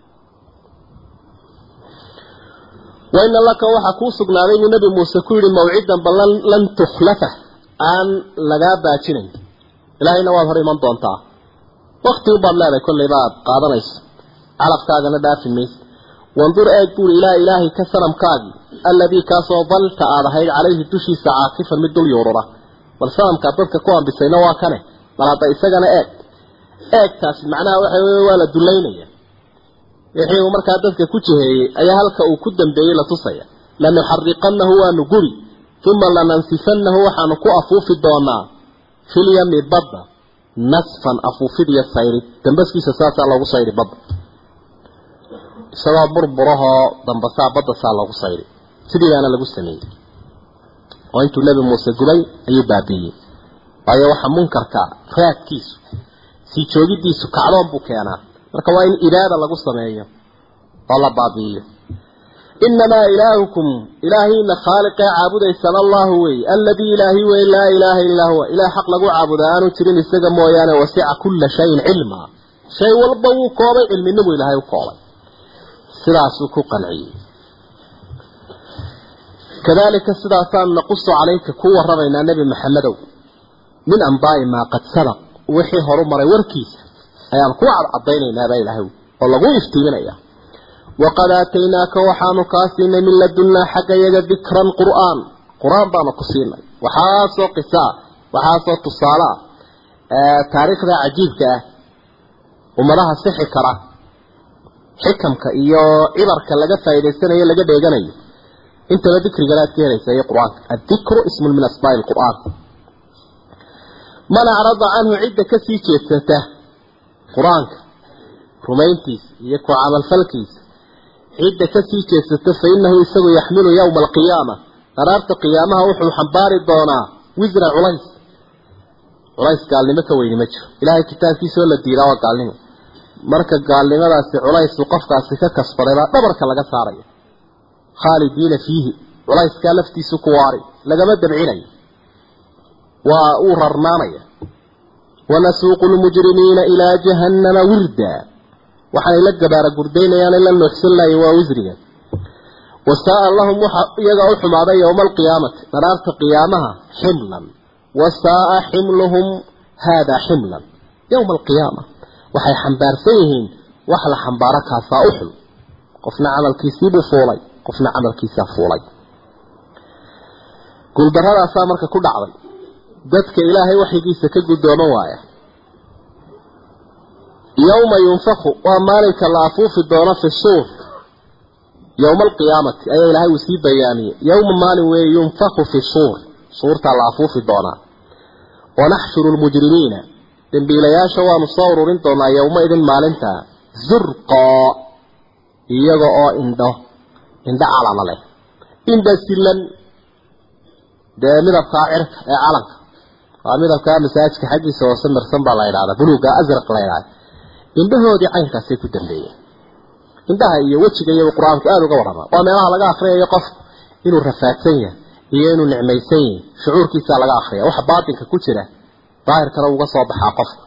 waina laka waxaa kuu sugnaaday buu nabi muuse ku yidhi mawcidan bal lan tukhlafa aan lagaa baajinayn ilaahayna waad hor iman doontaa wakti ubaad leedahay kollayba aad qaadanayso calafkaagana dhaafi mayse wandur eeg buuri ilaa ilaahi ka sanamkaagii alladii kaasoo dalta aad ahayd calayhi dushiisa caakifan mid dul yuurura bal sanamkaa dadka ku ambisayna waa kane bal hadda isagana eeg eegtaasi macnaha waxa wey waa la dulaynaya wixii uu markaa dadka ku jiheeyey ayaa halka uu ku dambeeyey la tusaya lanuxariqannahu waanu guri uma lanansifannahu waxaanu ku afuufi doonaa filyami badda nasfan afuufid iyo sayrid dambaskiisa saasaa loogu sayri badda isagoo burburahoo dambasaa badda saa loogu sayri sidii baana lagu sameeyey oo intuu nebi muuse gubay ayuu baabiiyey waayo waxa munkarka raadkiisu sii joogidiisu kacdoon buu keenaa marka waa in ibaada lagu sameeyo oo la baabi'iyo innamaa ilaahukum ilaahiina khaaliqee caabudaysana allahu wey alladii ilaahi wey laa ilaaha illaa huwa ilaah xaq lagu caabuda aanu jirin isaga mooyaane wasica kulla shayin cilmaa shay walba wuu koobay cilminimu ilaahay u koobay sidaasuu ku qanciyey kadalika sidaasaan naqusu calayka ku warramaynaa nebi maxamedow min ambaa'i maa qad sabaq wixii horu maray warkiisa ayaan ku cadcadaynaynaa ilaahay oo lagu iftiiminaya waqad aataynaaka waxaanu kaa siinay min ladunnaa xagga yaga dikran qur'aan qur'aan baanu ku siinay waxaasoo qisaa waxaasoo tusaale ah taariikhda cajiibka ah ummadaha sixi kara xikamka iyo cibarka laga faa'iidaysanayo laga dheeganayo intaba dikriga aad ka helaysa iyo qur'aanka adikru ismun min asmaa'i alqur'aan man acrada canhu cidda ka sii jeedsata qur-aanka rumayntiisa iyo ku camalfalkiisa cidda ka sii jeedsata fa innahu isagu yaxmilu yowma alqiyaama qaraarta qiyaamaha wuxuu xambaari doonaa wisra culays culays gaalnimo ka weyni ma jiro ilaahay kitaabkiisoo la diidaa waa gaalnimo marka gaalnimadaasi culaysu qofkaasi ka kasbaday baa dhabarka laga saaraya khaalidiina fiihi culayskaa laftiisu ku waari lagama dabcinayo waa uu rarnaanaya wanasuuqu lmujrimiina ilaa jahannama wirda waxaanay la gabaara gurdaynayaan ila nuxsanlayo waa wisriga wasaaa lahum waxa iyaga u xumaaday yowma alqiyaamati dharaarta qiyaamaha ximlan wasaaa ximluhum haadaa ximlan yowma alqiyaama waxay xambaarsan yihiin wax la xambaaro kaasaa u xun qofna camalkiisiibuu fuulay qofna camalkiisaa fuulay guuldaradaasaa marka ku dhacday dadka ilaahay waxyigiisa ka guddooman waaya yowma yunfaku waa maalinka la afuufi doono fi suur yowma alqiyaamati ayaa ilaahay uu sii bayaamiyey yowma maalin weeye yunfaku fi suur suurtaa la afuufi doonaa wanaxshuru lmujrimiina dembiilayaasha waanu soo ururin doonaa yowma idin maalintaa zurqaa iyaga oo indho indho calama leh indha silan dee midabkaa cirka ee calanka waa midabkaa masaajidka xaggiisa hoose marsan baa la yidhahdaa buluuga asraq la yidhahda indhahoodii caynkaasay ku dambeeyeen indhaha iyo wejiga iyo qur-aanku aada uga warrama waa meelaha laga akhriyayo qof inuu rafaadsan yahay iyo inuu nicmaysan yahay shucuurkiisaa laga akhriya waxa baatinka ku jira daahirkana uga soo baxaa qofka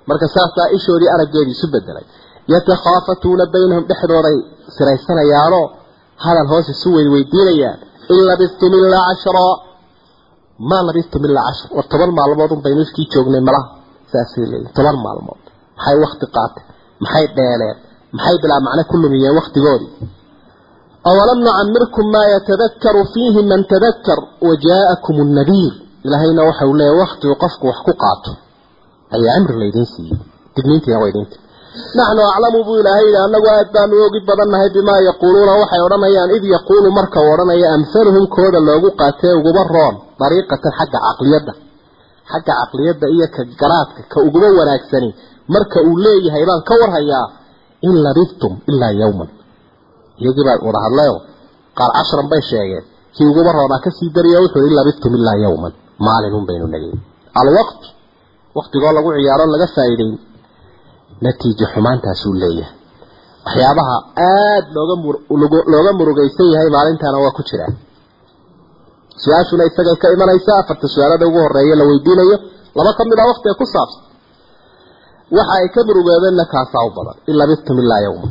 marka saasaa ishoodii araggeedii isu bedelay yatakhaafatuuna baynahum dhexdooday siraysanayaano hadal hoos isu weydweydiinayaan in labistum ilaa cashra ma labistum ilaa cashra war toban maalmood un baynu iskii joognay malaha saasay leeyihin toban maalmood maxay wakti qaatay maxay dheeleen maxay bilaa macno ku lumiyeen waktigoodii awalam nucamirkum maa yatadakkaru fiihi man tadakkar wajaakum annadiir ilaahayna waxa uu leeyahay waktigu qofku wax ku qaato ayaa amri laydin siiyey digniintiina waa idinta naxnu aclamu buu ilaahay yidhi annagu aad baanu ogi badannahay bimaa yaquuluuna waxay odhanayaan id yaquulu marka uu odhanaya amhaluhum kooda loogu qaatee uguba roon dariiqatan xagga caqliyadda xagga caqliyadda iyo ka garaadka ka uguba wanaagsani marka uu leeyahay baan ka warhayaa in labistum ilaa yawman iyagii baa wada hadlayo qaar cashran bay sheegeen kii uguba roonaa kasii dariya wuxuu in labistum ilaa yawman maalinun baynu nagay alwaqt waqtigoo lagu ciyaaro laga faa'iideyn natiijo xumaantaasuu leeyahay waxyaabaha aad looga looga murugaysan yahay maalintaana waa ku jira su-aashuna isagay ka imanaysa afarta su-aalada ugu horeeya la weydiinayo laba ka mid ah waqtiga ku saabsan waxa ay ka murugeedeenna kaasaa u badan in labistum ilaa yawma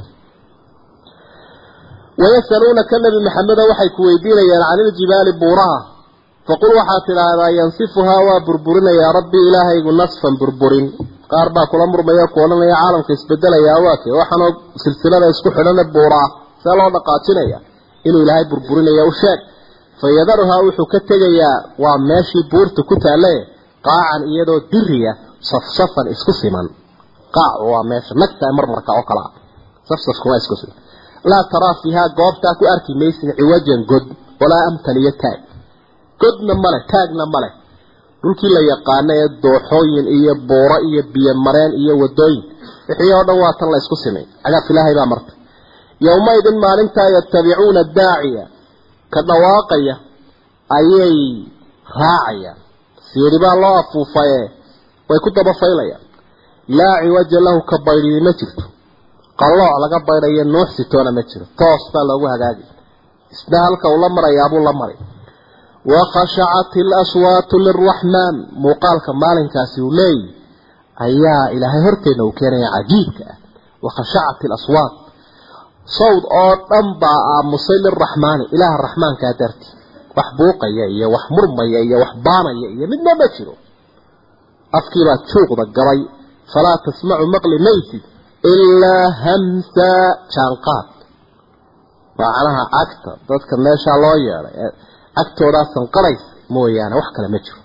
wayasaluunaka nabi maxameda waxay ku weydiinayaan can iljibaali buuraha faqul waxaa tidhaahdaa yansifuhaa waa burburinayaa rabbi ilaahaygu nasfan burburin qaar baa kula murmaya ku odhanaya caalamka isbedelayaa waake waxaanoo silsilada isku xidhana buuraa see loo dhaqaajinaya inuu ilaahay burburinaya u sheeg fayadaruhaa wuxuu ka tegayaa waa meeshii buurta ku taalle qaacan iyadoo diriya safsafan isku siman qaac waa meesha nagtaa marmarka oo kala safsafku waa isku siman laa taraa fiihaa goobtaa ku arki maysin ciwajan god walaa amtan iyo taag godna male taagna male dhulkii la yaqaano ee dooxooyin iyo buuro iyo biyo mareen iyo wadooyin wixii oo dhan waa tan la isku simay cagaaf ilaahay baa marta yawmaydin maalintaa yattabicuuna daaciya ka dhawaaqaya ayay raacayaan siiri baa loo afuufaye way ku daba faylayaan laa ciwaja lahu ka baydhidi ma jirto qallooc laga baydhayo nuuxsitoona ma jiro toos baa loogu hagaagi isna halka uu la marayaabuu la maray وخشعت الأصوات للرحمن مقالك مالن كاسيولي أيها إلهي هرتنا وكان عجيبك وخشعت الأصوات صوت أنبع مصيل الرحمن إله الرحمن كادرتي وحبوق يا وحمرم يا وحبان يا من ما بشروا أفكرت شوق الجري فلا تسمع مقل ميت إلا همسا شانقات معناها أكثر تذكر ما شاء الله يعني agtoodaa sanqarays mooyaane wax kale ma jiro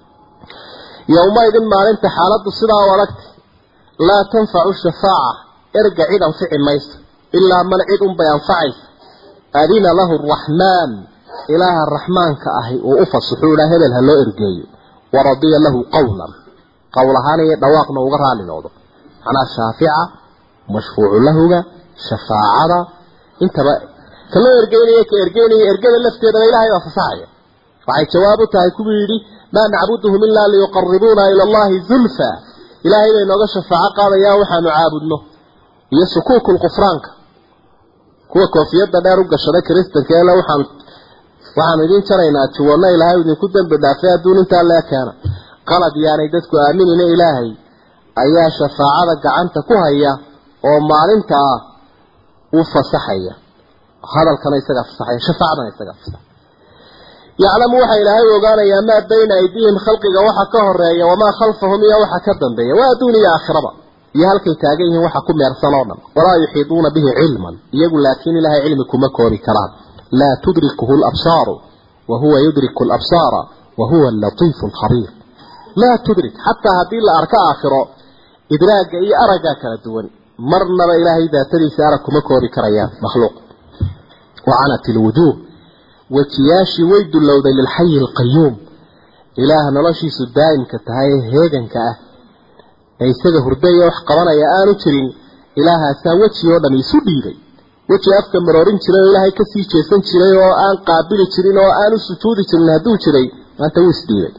yowmaydin maalinta xaaladdu sidaa u adagtay laa tanfacu shafaaca erga cid anfici mayso ilaa man cid unbay anfacaysa adina lahu araxmaan ilaaha raxmaanka ahi uu u fasaxuu ilaa hebel ha loo ergeeyo waradiya lahu qawlan qowl ahaan iyo dhawaaqna uga raali noqdo macnaa shaafica mashfuucu lahuga shafaacada intaba kala ergeynaya ka ergeynaya ergada lafteeda ilaahay waa fasaxaya waxay jawaab u tahay kuwii yidhi ma nacbuduhum illa liyuqarribuuna ila allahi zulfa ilaahay bay nooga shafaaco qaadayaan waxaanu caabudno iyo sukuukul qufraanka kuwa koofiyadda dheer u gashaday kiristanka ee waxaan waxaan idin jaraynaa juwana ilaahay idinku dambi dhaafay adduun intaa lee keena qalad yaanay dadku aaminina ilaahay ayaa shafaacada gacanta ku haya oo maalinta u fasaxaya هذا الكلام يسقى في الصحيح شفاعنا يسقى في الصحيح يعلم وحي إلهي وقانا ما بين أيديهم خلقك وحا كهرية وما خلفهم يا وحا كذنبية وأدوني يا آخربا يهلك تاقيه وحا كم يرسلونا ولا يحيطون به علما يقول لكن لها علمكم مكوري كلام لا تدركه الأبصار وهو يدرك الأبصار وهو اللطيف الخبير لا تدرك حتى هذه الأركاء آخرة إدراك أي أرقاك لدون مرنا إلهي ذا تري ساركم مكوري كريان مخلوق وعنت الوجوه وتياشي ويد اللوذي للحي القيوم إله نلاشي سدائم كتهاي هيدن كأه أي سيده هردية وحقرنا يا آنو ترين إلها ساوتي ودن يسوديري وتي أفكا مرورين ترين إلهي كسي جيسان ترين وآن قابل ترين وآنو ستودي ترين هدو ترين أنت وسديري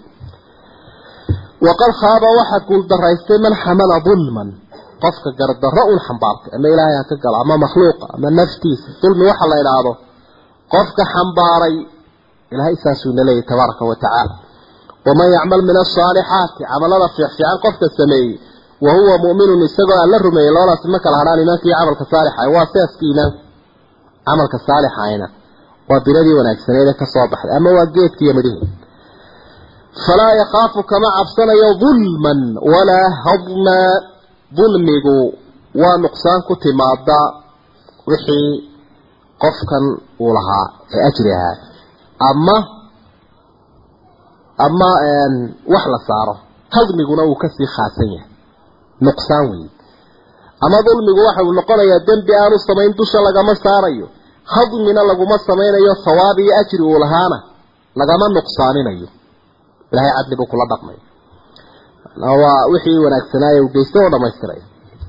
وقال خاب وحد قل درائستي من حمل ظلما قفك قرد الرأو الحنبارك أما إلهي هكذا أما مخلوق أما نفتيس ظلم وحلا إلى هذا قفك حنباري إلهي ساسون لي تبارك وتعالى وما يعمل من الصالحات عمل الله في عن قفك السمي وهو مؤمن يسقى الله رمي الله سمك الهران إيمانك عملك صالح واساس إيمان عملك صالح عينا وبلدي ونكسر لك الصباح أما وجيت يا مدين فلا يخاف كما عبسنا ظلما ولا هضما ظلمه ونقصان كتمادا وحي قفكا ولها أجرها أما أما أن وحلا صاره هضمه وكسي خاصية نقصان وي أما ظلمه واحد ونقول يا دم بأنو السمين دوشا لغما صاريو هضمنا لغما السمين يا ثوابي أجر ولهانا لغما نقصانين أيو لا يعدل بكل دقمي هو وحي ونكسناي وجيستو ولا ما يستري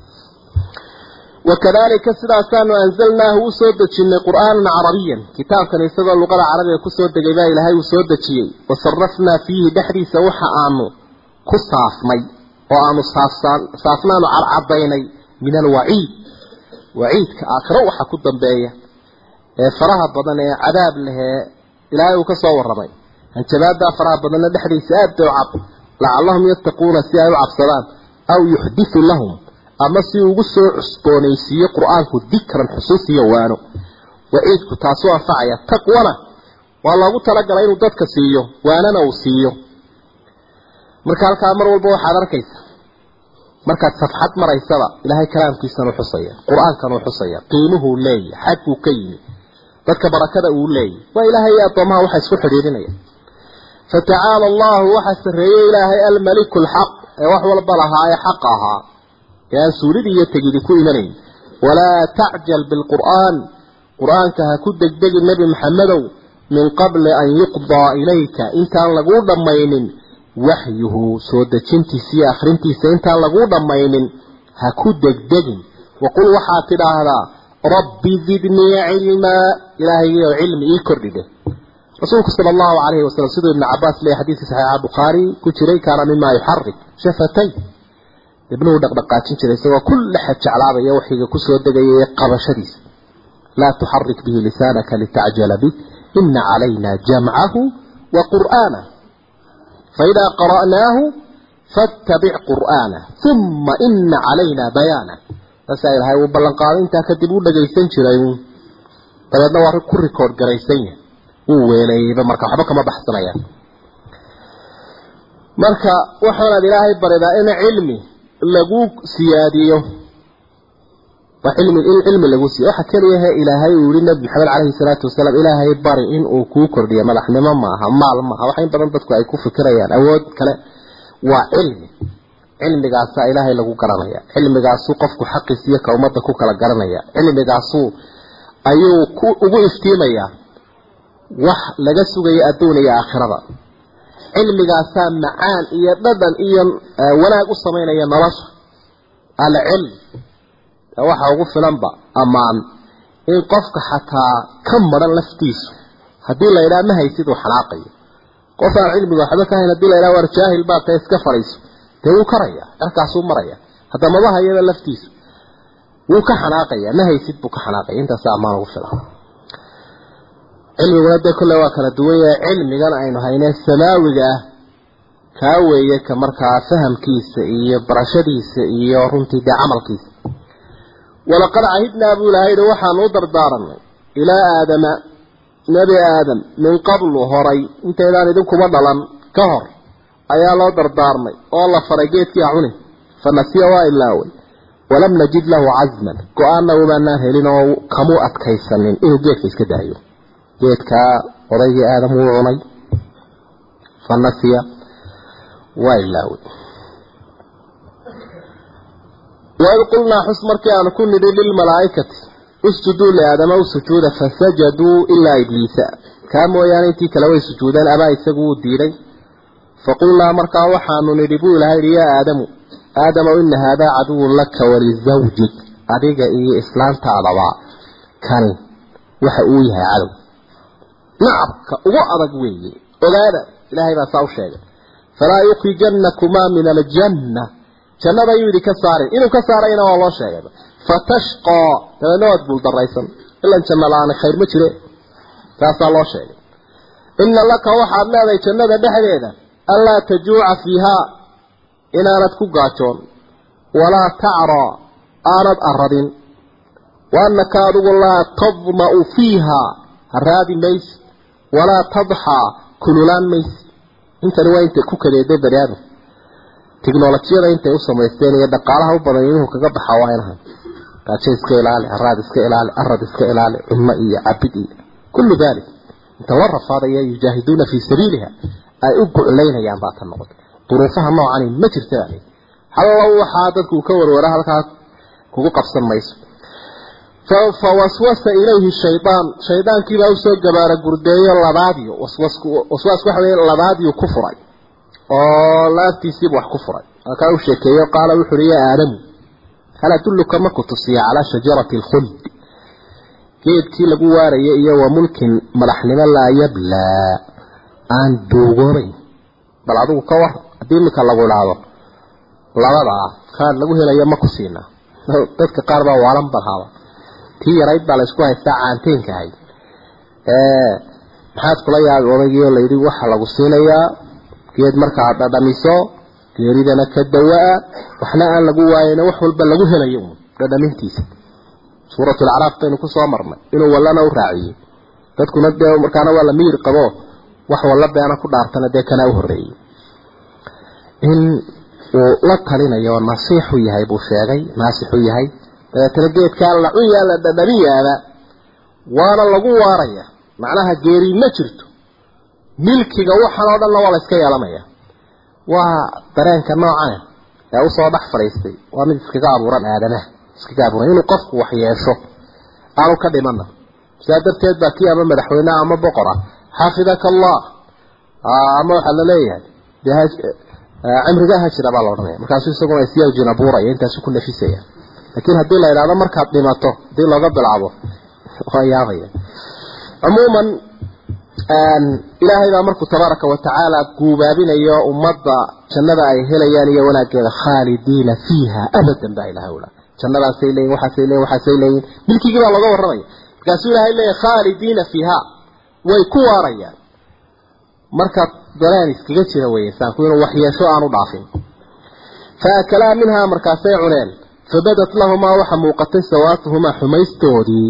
وكذلك سداسان أنزلناه سودة من القرآن عربيا كتاب كان يستوى اللغة العربية كسودة جباي لهاي وسودة شيء وصرفنا فيه دحري سوحة عنه كصاف مي وعنه صافان صافنان عربيني من الوعيد وعيد كآخر وحا كدن باية فرها بدن عذاب لها إلهي وكصور رمي انتباه دا فرها بدن دحري سآب وعب لعلهم يتقون سيئة وعب صلام أو يحدث لهم أما سيوغسوا عسطونيسي قرآن ذكرا حسوسي وانو وعيد كتاسوا فعيا تقوانا والله متلقى لأنه دادك سيئو وانا نوسيئو مركال كامر والبوح على ركيس مركات صفحات مريسة إلهي كلام كيسان وحصية قرآن كانوا حصية قيمه لي حكو كيني ذاتك بركة أولي وإلهي أطمها وحس حريرين فتعالى الله وحس الرئي إلهي الملك الحق وحوال بلها حقها يا سوري يتجد كل منين ولا تعجل بالقرآن قرآن كهكدك دج النبي محمد من قبل أن يقضى إليك إن كان لقود مين وحيه سودة شنتي سي آخرنتي سينتا لقود مين هكدك دج وقل وحاتي هذا ربي زدني علما إلهي علم إيكرد ده رسولك صلى الله عليه وسلم سيد ابن عباس لي حديث صحيح البخاري كتري كان مما يحرك شفتي ابنه دقدقاتين جري سوى كل حج على يوحي كسو دغيه قبشديس لا تحرك به لسانك لتعجل به إن علينا جمعه وقرآنه فإذا قرأناه فاتبع قرآنه ثم إن علينا بيانه فسائل هاي وبلن قادين تكتبوا دغيسن جريون تبدنا وار كل ريكورد غريسين وويلay marka waxba kama baxsanayaan marka waxaan ilaahay baridaa in cilmi lagu siyaadiyo wa ilmi ilmi lagu siyo waxa kaliya ilaahay uu yiri nabi maxamed alayhi salaatu wasalaam ilaahay bari in uu ku kordhiyo madaxnimo ma aha maal ma aha waxa in badan dadku ay ku fikirayaan awood kale waa ilmi ilmigaas ilaahay lagu garanaya ilmigaas qofku xaqiisiyo ka umada ku kala garanaya ilmigaas ayuu ku ugu iftiimaya wax laga sugay adduunka aakhirada cilmigaas macaan iyo dadan iyo wanaag u sameeynaya nolosha al ilm waxa ugu filanba amaan in qofka xataa ka maran laftiisu hadii la ilaa ma haysid wax xalaaqay qof aan cilmiga waxba ka hayna hadii la ilaa war jaahil baa ta iska fariiso taa uu karaya arkaas uu maraya hada ma bahayada laftiisu uu ka xanaaqaya ma haysid buu ka xanaaqay inta saamaan ugu filan cilmiga wada kullu waa kala duwan yahay cilmigan aynu haynay samaawiga ka weeye ka markaa fahamkiisa iyo barashadiisa iyo runtii amalkiisa walaqad ahidna abu lahayr waxaan u dardaaranay ila aadama nabi aadam min qablu horay inteedaan idinkuba dhalan ka hor ayaa loo dardaarmay oo la faray geedkii cuni fanasiya waa ilaaway walam najid lahu azman qo'aana wama helino kamu adkaysanin inuu geedka iska daayo geedka odaygii aadam uu cunay fanasiya waa ilaaway وإذ قلنا حسمرك أن كن للملائكة اسجدوا لآدم وسجودا فسجدوا إلا إبليس كانوا يانيتي كلوي سجودا الأباء يسجوا الديني فقلنا مركا وحان نربوا لهذا يا آدم آدم إن هذا عدو لك ولزوجك أريق إيه إسلام تعالوا كان وحقويها عدو نعم وأرق ويه وغير إلهي ما صاو شيء فلا يخرجنكما من الجنة جنة يودي كسارين إنه كسارين والله شيء فتشقى نواد بول دريسا إلا إن جنة لعنى خير مجري كاسا الله شيء إن لك وحد لذي جنة بحديدة ألا تجوع فيها إن أردت كقاتون ولا تعرى آرد أردين وأنك أدو لا تظمأ فيها الرادي ميس ولا تضحى كلولان ميس انت رواية انت كوكا دي دي بريادو تكنولوجيا انت يوصل ميستين يدقالها وبضينوه كقب حوائنها كاتشي اسكي إلالي الراد اسكي إلالي الرد اسكي إلالي إمائية عبدئية كل ذلك تورف هذا يجاهدون في سبيلها أي أبقوا إلينا يا أنبات النقط طروفها نوعا ما ترتالي حال الله حادث كوكور وراها لك كوكو قفصا ميس فوسوس إليه الشيطان شيطان كيبا وسوء جبارة قردية اللبادي وسواس وحوية اللبادي كفري لا تسيب وح كفري أكاو شكيه قال وحرية آدم هل أدلك ما كتصي على شجرة الخلد كيد كي لقوار إيا وملك ملحننا لا يبلى عن دوغوري بل عدو كوار أدلك اللقو العظم لبدا كان لقوه إلى ما كسينا تذكر قاربا وعلم بالهوا تي رايد بالاسكو هيستا عانتين كهي ee maxaad kula yaab odaygii la yiri waxa lagu siinayaa geed marka aad dhadhamiso geeridana ka dawaa waxna aan lagu waayeen wax walba lagu helayo dhadhamintiisa suuratul a'raaf tan ku soo marnay inuu walana u raaciyay dadkuna dee markaana waa la miir qabo wax wala beena ku dhaartana dee kana u horeeyay in uu la talinayo nasiixu yahay buu sheegay nasiixu yahay تلقيت كان لعيا لدنيا وانا لغو واريا معناها جيري ما جرتو ملكي وحنا هذا الله ولا اسكي علميا وطريقه كنوعان يا وسو دخ فريستي ومن اسكغاب ورن ادمه اسكغاب ورن انه قف وحييشو او كدمنا سادتيد باكي اما مدحوينا اما بقره حافظك الله اما حلليه جهاز عمر جهاز شرا بالورنه markaas isagoo ay siyaa jina buuray intaas ku nafisaya لكن هدي لا إلى مركب دماته دي لا قبل عبه خياغية عموما أن إلهي إذا مركب تبارك وتعالى قوبابين يا أمضى جنبا هليانية ولكن خالدين فيها أبدا با إلى هؤلاء جنبا سيلين وحسيلين وحسيلين ملكي قبل الله دور رمي قاسوا لها إلا خالدين فيها ويكوا ريا مركب دلانيس كجتنا ويسان كونوا وحيا شو عنو ضعفين فأكلا منها مركاسي عنان فبدت لهما وحموقت سواتهما حميس تودي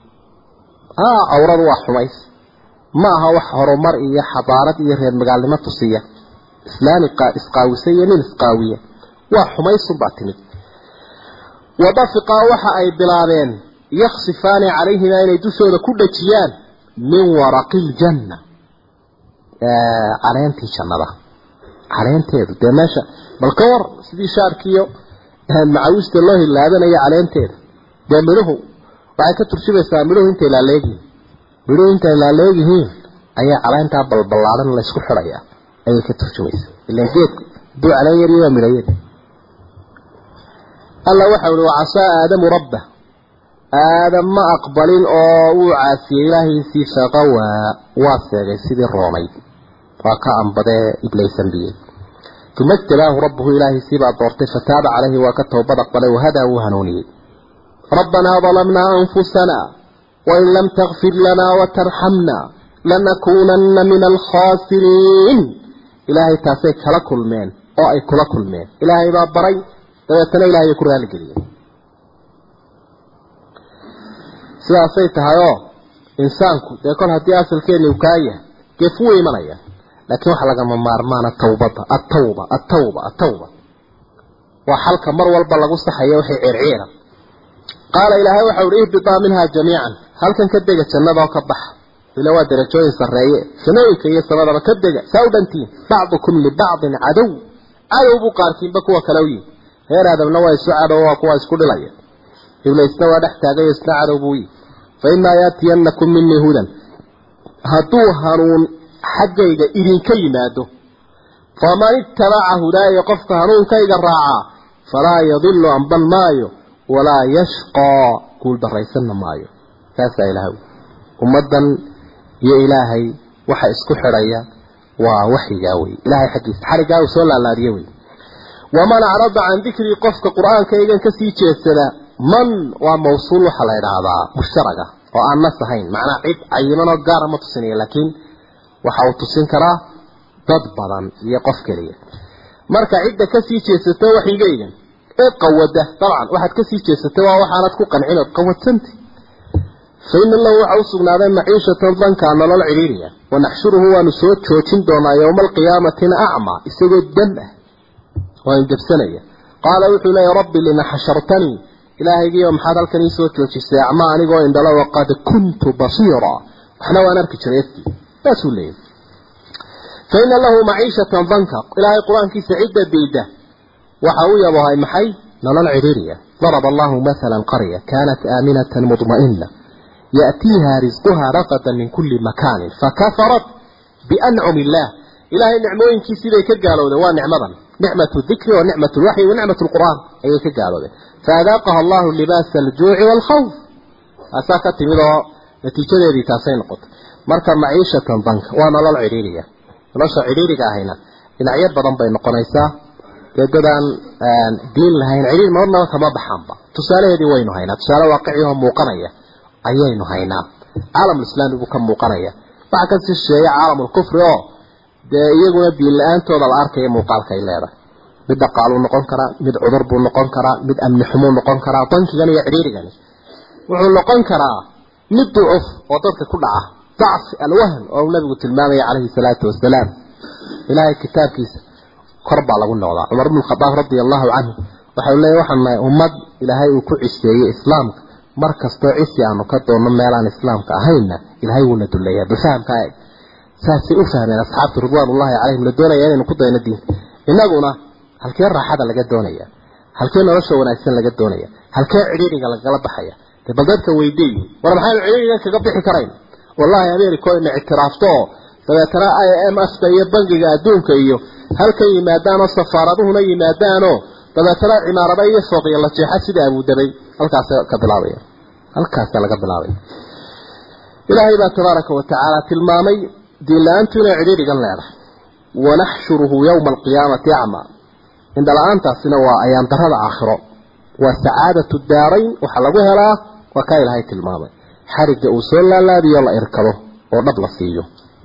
ها أورد وحميس معها وحهر مرئي حضارة يرهد مقالمة تصية إسلامي إسقاوسية من إسقاوية وحميس باتنك وضفقا وحا أي بلابين يخصفان عليهما إلى يدوسون كل تيان من ورق الجنة آه علين تيشان علين تيدو دماشا بالكور سيدي شاركيو معاوشة الله اللي هذا نيا على انتين ده ملوه وعي كتر شبه ساملوه انت لا لاقي ملوه انت لا لاقي هين اي على انت بالبلالان اللي اسكو حرية اي كتر شبه اللي انتين دو على يريا ملايين الله وحول وعصى آدم ربه آدم ما أقبلين او عاسي إلهي سيفاقوا واسع سيد الرومي فكأن بدأ إبليسا بيه ثم اجتباه ربه إلهي سيبا طورته فتاب عليه وكته وبدق بله وهذا هو هنوني ربنا ظلمنا أنفسنا وإن لم تغفر لنا وترحمنا لنكونن من الخاسرين إلهي تاسيك لكل من أو أيك لكل من إلهي باب بري ويتنى إلهي يكون ذلك لي سياسيتها يو إنسانكو يقول هدي أسل كيني وكاية كيفوه منايا لكن waxa laga maarmaan tawbada at-tawba at-tawba at-tawba wa halka mar walba lagu saxayo wixii circiira qala ilaahay waxa uu ihbitaa minha jamii'an halkan ka dega jannada oo ka bax ila waa darajooyin sareeye sanooyinka iyo sabada ka dega sawdantiin ba'dukum li ba'din adaw ayu bu qaarkiin ba kuwa kala weyn heer aadamna waa isu cado waa kuwa isku dhilaya iblaysna waa dhaxtaagay isna cadow fa inna yatiyannakum minni hudan hadu hanuun حقيقة إذن كيماته فمن اتبع هدايا قفك هنون كيغا راعا فلا يضل عن بل مايو ولا يشقى كل بريسن مايو فاسا إلهي ومدن يا إلهي وحا اسكو حريا ووحي جاوي إلهي حقيس حري جاوي سولا لا ريوي ومن عرض عن ذكري قفك قرآن كيغا كسيتي السنة من وموصول حلين هذا مشتركة وأن نصحين معنى عيد عيننا قارة متصنية لكن waxa uu tusin karaa dad badan iyo qof kaliya marka cidda ka sii jeesato waxigeygan ee qawada dabcan waxaad ka sii jeesatay waa waxaanad ku qancin oo qawadsantay فإن الله وحوصنا هذا معيشة ضنك عن الله العليرية ونحشره ونسوت شوتين دونا يوم القيامة أعمى يسوي الدمه وينجب سنية قال وحو يا ربي لنا حشرتني إلهي يوم حضر الكنيسة وتلوشي أعمى أني قوين دلا وقد كنت بصيرا احنا ونركي شريتي لا سولين فإن له معيشة ضنك إلهي قرآن كي سعيدة بيده وحاوية وهاي محي لنا العليرية ضرب الله مثلا قرية كانت آمنة مطمئنة يأتيها رزقها رغدا من كل مكان فكفرت بأنعم الله إلهي نعموين كي سيدي كقالوا ذا ونعمة نعمة الذكر ونعمة الوحي ونعمة القرآن أي كقالوا ذا فأذاقها الله لباس الجوع والخوف أساكت مذا نتيجة ذي تاسين قط مركب معيشة ضنك وانا لا العريرية رشا عريرية هنا إن عياد بدن بين قنيسة يقدان دين لهين عرير مرنا كما بحنبا تسالة هذه وينه هنا تسالة واقعيهم موقنية ayaynu haynaa caalam islaami uu ka muuqanaya waxa ka sii sheeyay caalamul kufri oo de iyaguna diin la'aantooda la arkay muuqaalka ay leedahay mid dhaqaale noqon kara mid cudur buu noqon kara mid amni xumo noqon kara tankigan iyo ciriirigan wuxuu noqon karaa mid duuf oo dadka ku dhaca dacf alwahn oo nabigu tilmaamay calayhi salaatu wasalaam ilaahay kitaabkiisa korba lagu noqdaa Umar ibn Khattab radiyallahu anhu waxa uu leeyahay waxaan ummad ilaahay uu ku ciseeyay islaamka markastoo cisi aanu ka doono meelaan islaamka ahayna ilaahay wuu na duleeyaa bifahamka ay saasi u fahmeen asxaabtu ridwaanullaahi calayhim la doonayeen inuu ku dayno diin inaguna halkee raaxada laga doonaya halkee nolosha wanaagsan laga doonaya halkee ciriiriga laga baxaya dadka weydiin war maxay ciriiriga kaga bixi kareen wallahi ameerika in ictiraafto dabeetana I M F iyo bangiga adduunka iyo halkay yimaadaan safaaraduhuna yimaadaano dabeetana cimaarada iyo suuqyo la jeexay sida Abu Dhabi halkaas ka bilaabay halkaas laga bilaabay ilaahay baa tabaaraka wa taala tilmaamay diilaantuna ciriirigan leedahay wanahshuruhu yawm alqiyamati a'ma inda laantaasina waa ayaan darada aakhiro wa sa'adatu daarayn waxa lagu helaa wa ka ilaahay tilmaamay xariga uu soo laalaabiyo la irkado oo dhab la siiyo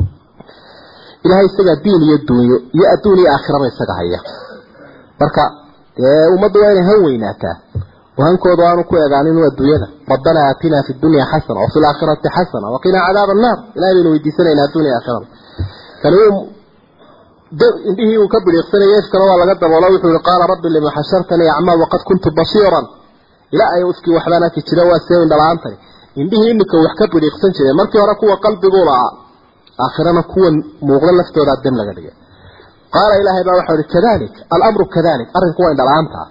ilaahay isaga diin iyo duunyo iyo adduun iyo aakhiraba isaga haya marka ee umadu waa inay haweenaataa وهنكودوا أنو كو يغانين ودويدا ربنا آتنا في الدنيا حسنة وفي الآخرة حسنة وقنا عذاب النار إلهي بنو يديسنا إلى الدنيا آخرة كانوا انده يكبر يغسنا يشكرا ولا قد ولو قال رب لما حشرتني أعمى وقد كنت بصيرا إلا أي أسكي وحبانا كتلوا السيوين دلعنتني انده إنك وحكبر يغسنا مركي وراكوا قلب بولا آخرنا كوا مغلل لفتودا الدم لغدية قال إلهي بوحور كذلك الأمر كذلك أرنكوا إن دلعنتها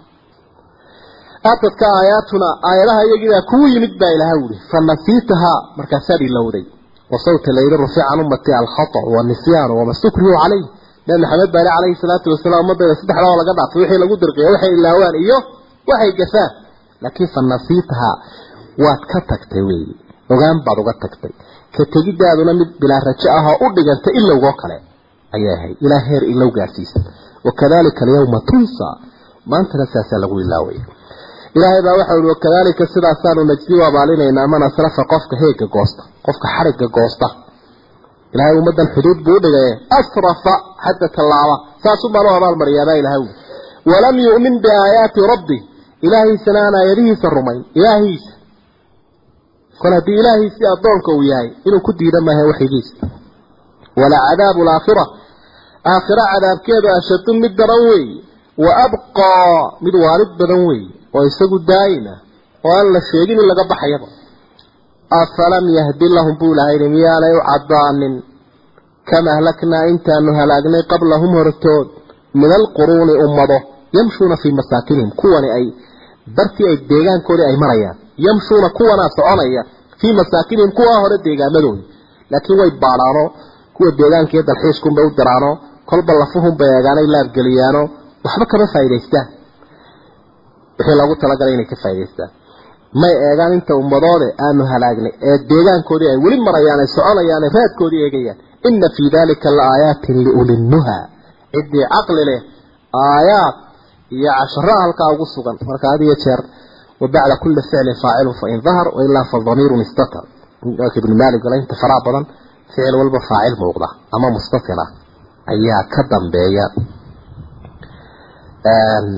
أتتك آياتنا آياتها يجب كوي مدبا إلى هوري فنسيتها مركزاري اللودي وصوت الليل رفع عن أمتي الخطأ والنسيان وما استكره عليه لأن حمد بالي عليه الصلاة والسلام مدى يسدح له ولا قدعت وحي لقدر قيه وحي إلا هوان إيوه وحي قفاه لكن فنسيتها واتكتك توي وغان بعض واتكتك كتجد هذا نمد بلا رجاءها أردقانت إلا وقال أيها إلى هير إلا وقاسيس وكذلك اليوم تنسى ما أنت نساسا لغوي اللهوي إلهي با وحول وكذلك سيدا سانو نجدي وابالينا إن أمان أسرف قفك هيك قوستا قفك حرق قوستا إلهي ومدى الحدود بودك أسرف حتى تلعوا ساسوب الله أبال مريانا إلهي ولم يؤمن بآيات ربي إلهي سنانا يريه سرمين إلهي قلت إلهي سيأطونك وياي إنه كد يدمها وحيجيس ولا عذاب الآخرة آخرة عذاب كذا أشد من الدروي وأبقى من والد بدوي ويسقوا داينا وأن الشيء اللي قبح يبا أفلم يهدي لهم بولهين ميالا يعضان كما هلكنا انت أنه هلاقنا قبلهم هرتود من القرون أمضه يمشون في مساكنهم كواني أي برتي أي ديغان كوري أي مريا يمشون كوانا سعونيا في مساكنهم كوا هرد ديغان مدوي لكن ويبارانو كوا ديغان كيدا الحيشكم بيود درانو قلب اللفهم بيغان إلا بقليانو وحبك ما فايديسته wixii lagu talagalay inay ka faa'iideystaan may eegaan inta ummadooda aanu halaagnay ee deegaankoodii ay wali marayaan ay soconayaan raadkoodii eegayaan inna fi dhalika laayatin liulinnuha iddi aqli leh aayaat iyo ashara halka ugu sugan marka hadiye jeer وبعد كل فعل فاعل فإن ظهر وإلا فالضمير مستتر ابن مالك قال انت فرع بدن فعل والبا فاعل موضع أما مستترة أيها كدن بيا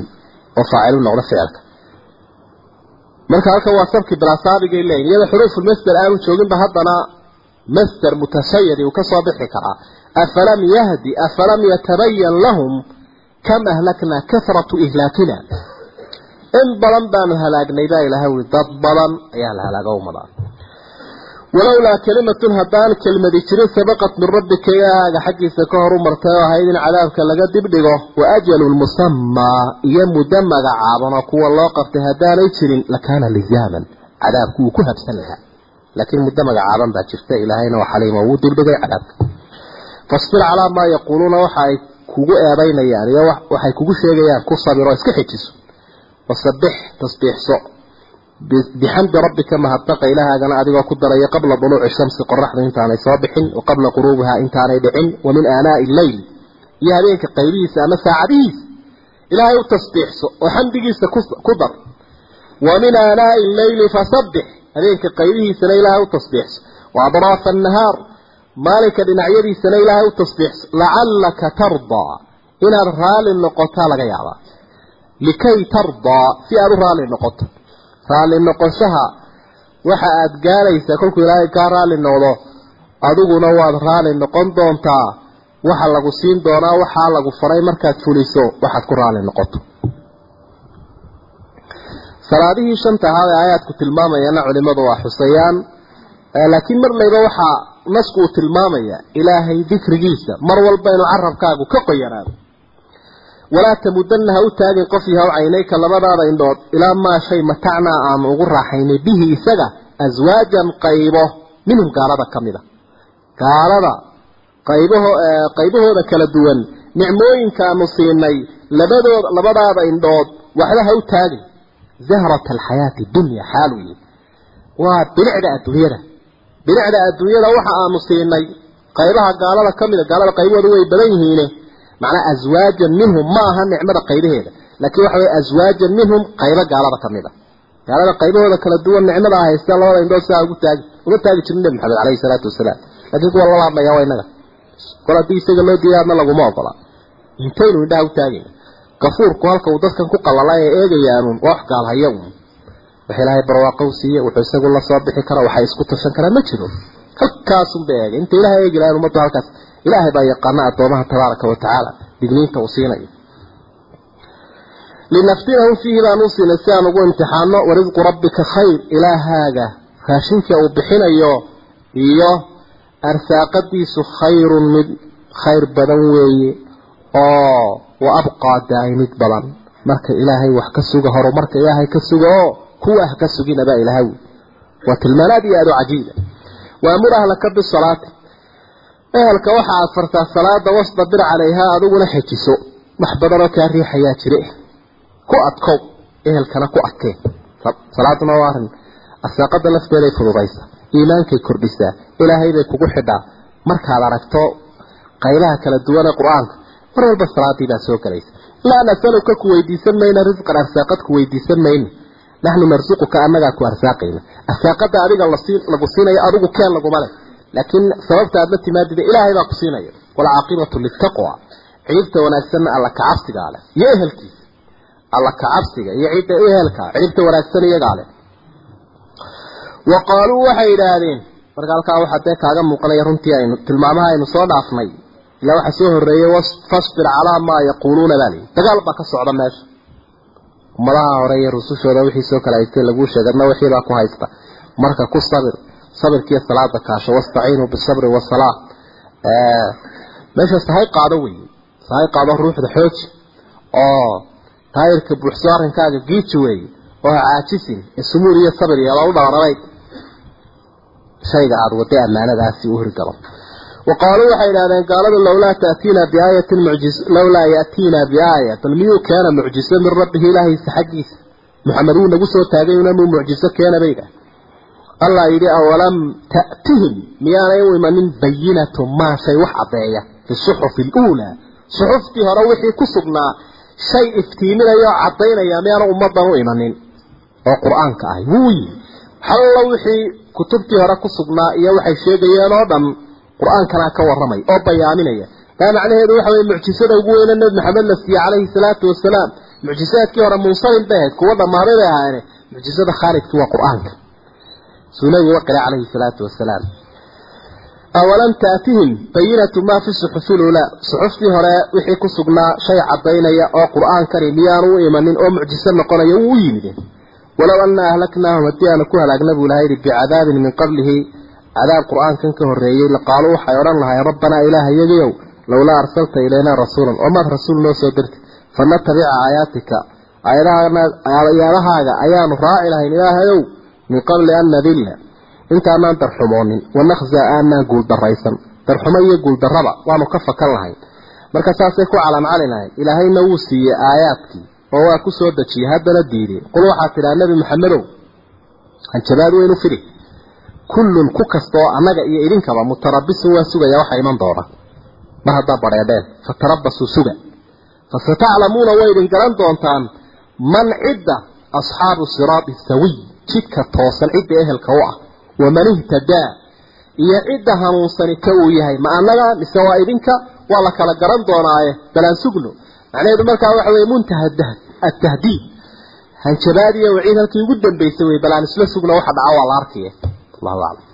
وفاعل نقض فعلك marka halka waa sabki bilasaabiga ilaa iyada xuruuful masdar aanu joogin ba haddana masdar mutashayyid uu ka soo bixi karaa afalam yahdi afalam yatabayyan lahum kam ahlakna kathratu ihlakina in badan baan halaagnay baa ilaahay dad badan ayaa la halaaga umada ولولا كلمة هدان كلمة جري سبقت من ربك يا حقي سكهر مرتاها هيدين عذابك لقد دبدغه وأجل المسمى يمدمغ عابنا كو الله قفت هدان يجرين لكان لزاما عذابك وكهب سنها لكن مدمغ عابنا باتشفت إلهينا وحليم ودبدغ عذابك فاصبر على ما يقولون وحي كوغو أبين يعني وحي كوغو شيئا كو صابر واسكحيتس وصبح تصبيح سوء بحمد ربك ما هتقى إلها أنا أدقى قدر قبل طلوع الشمس قرح انت عن صابح وقبل غروبها انت عن دعين ومن آناء الليل يا بينك قيريس أما ساعديس إلهي التصبيح وحمد جيس قدر ومن آناء الليل فصبح بينك قيريس إلهي التصبيح وأضراف النهار مالك بنعيري سنة إلهي التصبيح لعلك ترضى إلى الرال النقطة لغيابا لكي ترضى في الرال النقطة رالي نقصها waxa aad gaalaysa kolku ilaahay ka raali noqdo adiguna waad raali noqon doontaa waxa lagu siin doonaa waxa lagu faray markaad fuliso waxaad ku raali noqoto salaadihii shanta hada aayadku tilmaamayana culimadu waa xusayaan laakiin mar layba waxa nasku tilmaamaya ilaahay dhikrigiisa mar walba inuu carabkaagu ka qoyanaado ولا تمدنها وتاجن قفيها وعينيك لبضاضا إندود إلى ما شيء متعنا عن أغرى حيني به إساقا أزواجا قيبه منهم قالبا كاملة قالبا قيبه آه قيبه ذا كالدوان نعموين كانوا صيني لبضاضا إندود وحدها وتاجن زهرة الحياة الدنيا حالوي وبنعدة الدويرة بنعدة الدويرة وحا نصيني قيبها قالبا كاملة قالبا قيبه ذوي بليهينه معنى أزواجا منهم ما هم نعمة قيده هذا لكن وحوي أزواجا منهم قيبة قالبا كاملة قالبا قيبه هذا كلا الدول نعمة الله يستطيع الله إن دول ساعة وقتاج وقتاج النبي محمد عليه الصلاة والسلام لكن قول الله ما يويننا قال دي سيقل الله ديارنا لغو موطلا ينتين من ده وقتاجين كفور قوالك ودسك كقل الله يأيجي يانون وحق على يوم وحيلا هاي برواقه وسيء وحيساق الله صابحي كرا وحيسكت الشنكرا مجنو هكاسم بيجي انت إلهي يجي لأنه مطلع هكاس إلهي بقى يقنع دومها تبارك وتعالى بجنين توصينا لنفتنهم فيه لا نوصي نسان وقو امتحانه ورزق ربك خير إلهاga خاشنك أو بحين إياه إياه أرساقديس خير من خير بدنوي آه وأبقى دائمت بلان مرك إلهي وحكسوك هرو مرك إلهي كسوك هو أحكسوكين بقى إلهي وتلمنادي أدو عجيدة وأمرها لك بالصلاة أهلك وحا أفرت الصلاة واصطبر عليها أدو نحكسو محبضرك الريح يا تريه كو أتكو أهلك نكو أكين صلاة نوارن الساقد لفتالي فضغيسة إيمانك كردسة إلهي بيكو قحدا مرك على ركتو قيلها كالدوانا قرآن مرة البصلاة إلى سوك ليس لا نسألك كويدي سمين رزق الأرساقات كويدي سمين نحن نرزقك أنك كو أرساقين الساقد أريد لقصينا يأرغو كان لقو ملك لكن سببت أدلت مادة إلهي ما قصينا والعاقبة للتقوى عرفت ونأكسن الله كعبسك على يأهلك الله كعبسك يعيد إيهلك عرفت ونأكسن يقال وقالوا وحيد هذين فرقالك أو حتى كاغم مقال يرمتي تلمامها ينصاد عصمي لو حسوه الرئي فاصبر على ما يقولون ذلك تقالبك الصعودة ماشي وملاها ورأي الرسوش وذوحي سوك العيدتين لقوش يقرنا وحي باكو هايستا مركا كو صبر صبر كي الصلاة كاشا واستعينوا بالصبر والصلاة آه ماشي استحيق عدوي استحيق عدو الروح دحوش آه تايرك بحصار انكاك قيتشوي وها عاجسين السمورية الصبر يلا وضع رأيك شيء قاعد وطيع معنا ذاسي وهر قرم وقالوا حين هذا قالوا لولا تأتينا بآية المعجز لولا يأتينا بآية الميو كان معجزا من ربه إلهي سحقيس محمدون نقصوا تابعون من معجزة كان بيده الله يدي أولم تأتهم ميانا يوم من بينة ما شيء وحبايا في الصحف الأولى صحفتها روحي كسبنا شيء افتيمنا يا عطينا يا ميانا أمضنا وإيمانين وقرآن كأي وي حل وحي كتبتها ركسبنا يا وحي شيء يا نظم قرآن كان كورمي أو بيامنا لا معنى هذا وحي معجزة وقوين النبي محمد نسي عليه الصلاة والسلام mucjisaadkii hore munsalim bayd kuwa dhamaaday bay ahaayeen mucjisada khaarijku waa quraanka sunnadu waa qira alayhi salatu wasalaam awalan taatihim bayinatu ma fi suhufil ula suhufti hore wixii ku sugnaa shay cadeynaya oo quraan karim yaanu iimanin oo mucjiso noqonayo uu yimid walaw anna ahlaknahum hadiyana ku halaagna buu lahayd bi'adaabin min qablihi adaab quraan kan ka horeeyay la qaalu waxay oran lahaay rabbana ilaaha yagiyow lawla arsalta ilayna rasuulan oo ma rasuul noo soo dirtay فنتبع آياتك آياتها أيام رائع لهين إلهيو من قبل أن نذل إنت أمان ترحمون ونخزى أن نقول دريسا ترحمي يقول دربا ونكفك اللهين مركز ساسيكو على معلنا إلهي نوسي آياتك وهو كسو دتشي هذا الديري قلوا حتى النبي محمد أن شباب وينفري كل كوكستو أمك إيرينك متربص وسوغا يوحى من دورة ما هذا بريدين فتربصوا سوغا فستعلمون ويدن قران دونتان من عدة أصحاب الصراط السوي تلك التوصل عدة أهل كوعة ومن اهتدى إيا عدة هنوصني كويهي ما أننا لسواء إذنك ولا كلا قران دونايه بلان سقلو معنى يدو مركا وحوي منتهى التهديد هنشبادية وعيدها كي قدام بيسوي بلان سلا سقلو واحد عوال عاركيه الله أعلم